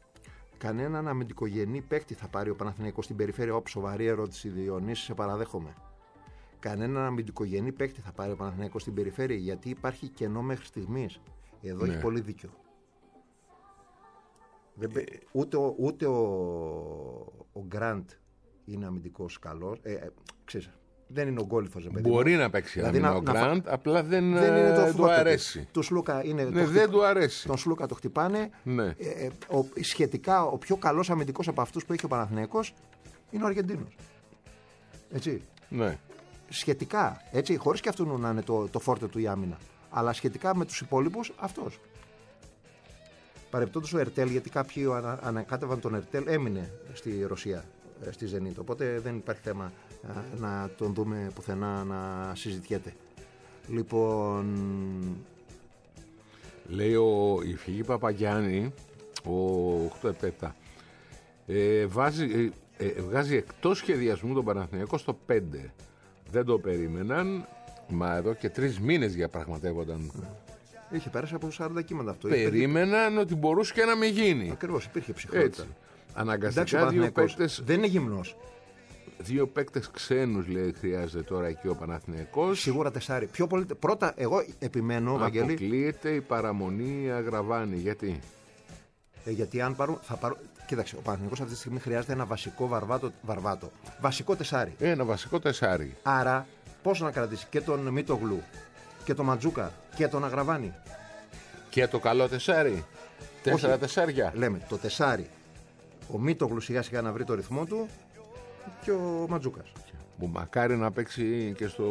Κανέναν αμυντικογενή παίκτη θα πάρει ο Παναθηναϊκός στην περιφέρεια. Όψη, σοβαρή ερώτηση, Διονύση, σε παραδέχομαι. Κανέναν αμυντικογενή παίκτη θα πάρει ο Παναθηναϊκός στην περιφέρεια, γιατί υπάρχει κενό μέχρι στιγμής. Εδώ Ναι. έχει πολύ δίκιο. Δεν, πε- ούτε ο, ούτε ο, ο Γκραντ είναι αμυντικός καλός. Ε, ε, ξέρεις, δεν είναι ο γκόλιθος. ρε παιδί μου. Μπορεί να παίξει Δηλαδή, άμυνα να- ο να φα- Γκραντ, απλά δεν, Δεν είναι το ε, του φόρτο του. αρέσει. Του Σλούκα είναι. Ναι, το δεν χτυπ- του αρέσει. Τον Σλούκα το χτυπάνε. Ναι. Ε, ε, ο, σχετικά ο πιο καλός αμυντικός από αυτούς που έχει ο Παναθηναϊκός είναι ο Αργεντίνος. Έτσι. Ναι. Σχετικά, έτσι, χωρίς και αυτού να είναι το, το φόρτε του η άμυνα. Αλλά σχετικά με τους υπόλοιπους, αυτός. Παρεπτόντως ο Ερτέλ, γιατί κάποιοι ανα, ανακάτευαν τον Ερτέλ, έμεινε στη Ρωσία, ε, στη Ζενίτ. Οπότε δεν υπάρχει θέμα ε, να τον δούμε πουθενά να συζητιέται. Λοιπόν, Λέει ο η Φυγή Παπαγιάννη, ο οκτώ επτά, ε, βάζει, ε, ε, βγάζει εκτός σχεδιασμού τον Παναθηναϊκό στο πέντε. Δεν το περίμεναν, μα εδώ και τρεις μήνες διαπραγματεύονταν. είχε πέρασει από σαράντα κύματα αυτό. Περίμεναν ότι μπορούσε και να μην γίνει. Ακριβώς, υπήρχε ψυχρότητα. Έτσι. Εντάξει, ο Αναγκαστικά δύο Παναθηναϊκός παίκτες, δεν είναι γυμνός. δύο παίκτες ξένους, λέει, χρειάζεται τώρα εκεί ο Παναθηναϊκός. Σίγουρα τεσάρι. Πιο πολύ, πρώτα, εγώ επιμένω, Βαγγέλη, Αποκλείεται η παραμονή Αγραβάνη. Γιατί? ε, γιατί αν πάρουν, θα πάρουν. Κοίταξε, ο Παναθηναϊκός αυτή τη στιγμή χρειάζεται ένα βασικό βαρβάτο. βαρβάτο. Βασικό τεσάρι. Ένα βασικό τεσάρι. Άρα, πώς να κρατήσει και τον Μίτογλου και τον Ματζούκα και τον Αγραβάνη. Και το καλό τεσάρι. Τέσσερα Όχι. τεσσάρια. Λέμε το τεσάρι. Ο Μίτογλου σιγά σιγά να βρει το ρυθμό του και ο Ματζούκας. Που μακάρι να παίξει και στο,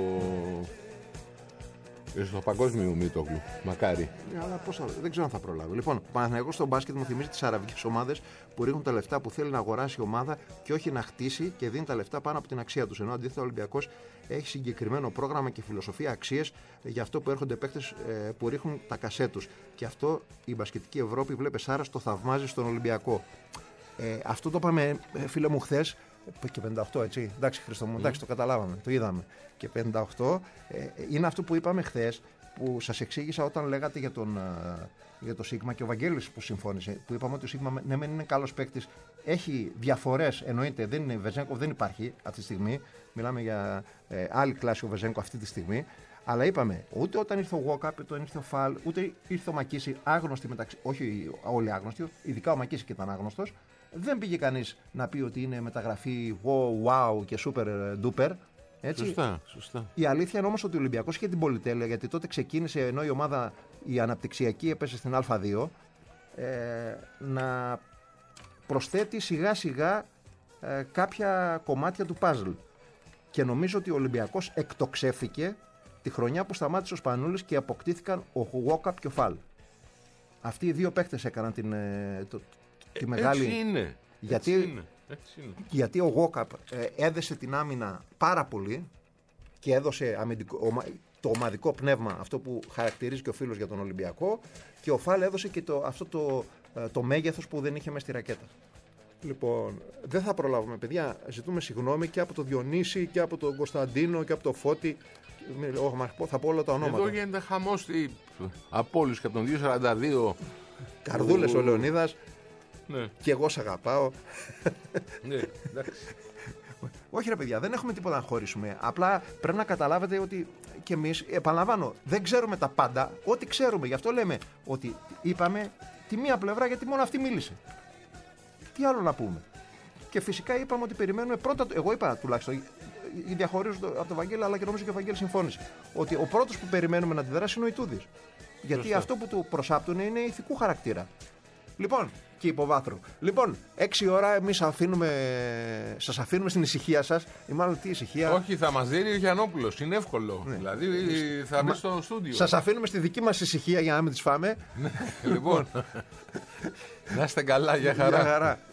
και στο παγκόσμιο Μήτογλου. Μακάρι. Ε, αλλά πώς θα, δεν ξέρω αν θα προλάβει. Λοιπόν, ο Παναθηναϊκός στο μπάσκετ μου θυμίζει τις αραβικές ομάδες που ρίχνουν τα λεφτά που θέλει να αγοράσει η ομάδα και όχι να χτίσει και δίνει τα λεφτά πάνω από την αξία τους. Ενώ αντίθετα ο Ολυμπιακός έχει συγκεκριμένο πρόγραμμα και φιλοσοφία, αξίες για αυτό που έρχονται παίκτες ε, που ρίχνουν τα κασέ τους. Και αυτό η μπασκετική Ευρώπη, βλέπε Σάρα, το θαυμάζει στον Ολυμπιακό. Ε, αυτό το είπαμε, ε, φίλε μου, χθες. Και πενήντα οκτώ, έτσι. Εντάξει, Χριστό μου, εντάξει, το καταλάβαμε, το είδαμε. Και πενήντα οκτώ ε, είναι αυτό που είπαμε χθες, που σας εξήγησα όταν λέγατε για τον, ε, για το Σίγμα και ο Βαγγέλης που συμφώνησε. Που είπαμε ότι ο Σίγμα, ναι, μεν είναι καλός παίκτης, έχει διαφορές, εννοείται, δεν είναι Βεζένκο, δεν υπάρχει αυτή τη στιγμή. Μιλάμε για ε, άλλη κλάση ο Βεζένκο αυτή τη στιγμή. Αλλά είπαμε, ούτε όταν ήρθε ο Γουόκαπ, ούτε όταν ήρθε ο Φαλ, ούτε ήρθε ο Μακίση, άγνωστοι μεταξύ. Όχι όλοι άγνωστοι, ειδικά ο Μακίση και ήταν άγνωστος. Δεν πήγε κανείς να πει ότι είναι μεταγραφή wow, wow και super duper. Έτσι. Σωστά, σωστά. Η αλήθεια είναι όμως ότι ο Ολυμπιακός είχε την πολυτέλεια, γιατί τότε ξεκίνησε, ενώ η ομάδα η αναπτυξιακή έπεσε στην Α δύο, ε, να προσθέτει σιγά σιγά ε, κάποια κομμάτια του puzzle. Και νομίζω ότι ο Ολυμπιακός εκτοξεύθηκε τη χρονιά που σταμάτησε ο Σπανούλης και αποκτήθηκαν ο Γουόκαπ και ο Φαλ. Αυτοί οι δύο παίκτες έκαναν την, ε, το, τη μεγάλη... Έτσι είναι. Γιατί, Έτσι είναι. Έτσι είναι. γιατί ο Γουόκαπ ε, έδεσε την άμυνα πάρα πολύ και έδωσε αμυντικό, ομα, το ομαδικό πνεύμα, αυτό που χαρακτηρίζει και ο φίλος για τον Ολυμπιακό, και ο Φαλ έδωσε και το, αυτό το, ε, το μέγεθος που δεν είχε μες στη ρακέτα. Λοιπόν, δεν θα προλάβουμε, παιδιά. Ζητούμε συγγνώμη και από τον Διονύση και από τον Κωνσταντίνο και από τον Φώτη. Oh, θα πω όλα τα ονόματα. Εδώ γίνεται χαμός στη... από όλους και από τον δύο σαράντα δύο. Καρδούλες ο Λεωνίδας. Ναι, Και εγώ σ' αγαπάω. ναι, εντάξει. Όχι ρε παιδιά, δεν έχουμε τίποτα να χωρίσουμε. Απλά πρέπει να καταλάβετε ότι κι εμείς, επαναλαμβάνω, δεν ξέρουμε τα πάντα. Ό,τι ξέρουμε, γι' αυτό λέμε ότι είπαμε τη μία πλευρά, γιατί μόνο αυτή μίλησε. Τι άλλο να πούμε. Και φυσικά είπαμε ότι περιμένουμε πρώτα. Εγώ είπα τουλάχιστον, διαχωρίζω από τον Βαγγέλη, αλλά και νομίζω και ο Βαγγέλης συμφώνησε, ότι ο πρώτος που περιμένουμε να αντιδράσει είναι ο Ιτούδης. Γιατί Σωστά. αυτό που του προσάπτουν είναι ηθικού χαρακτήρα. Λοιπόν, και υποβάθρο. Λοιπόν, έξι ώρα εμείς αφήνουμε, σας αφήνουμε στην ησυχία σας. Ή μάλλον τι ησυχία. Όχι, θα μας δίνει ο Γιαννόπουλος, είναι εύκολο. Δηλαδή θα μπει στο στούντιο. Σας αφήνουμε στη δική μας ησυχία για να μην τις φάμε. Λοιπόν, να είστε καλά, για χαρά. Για χαρά.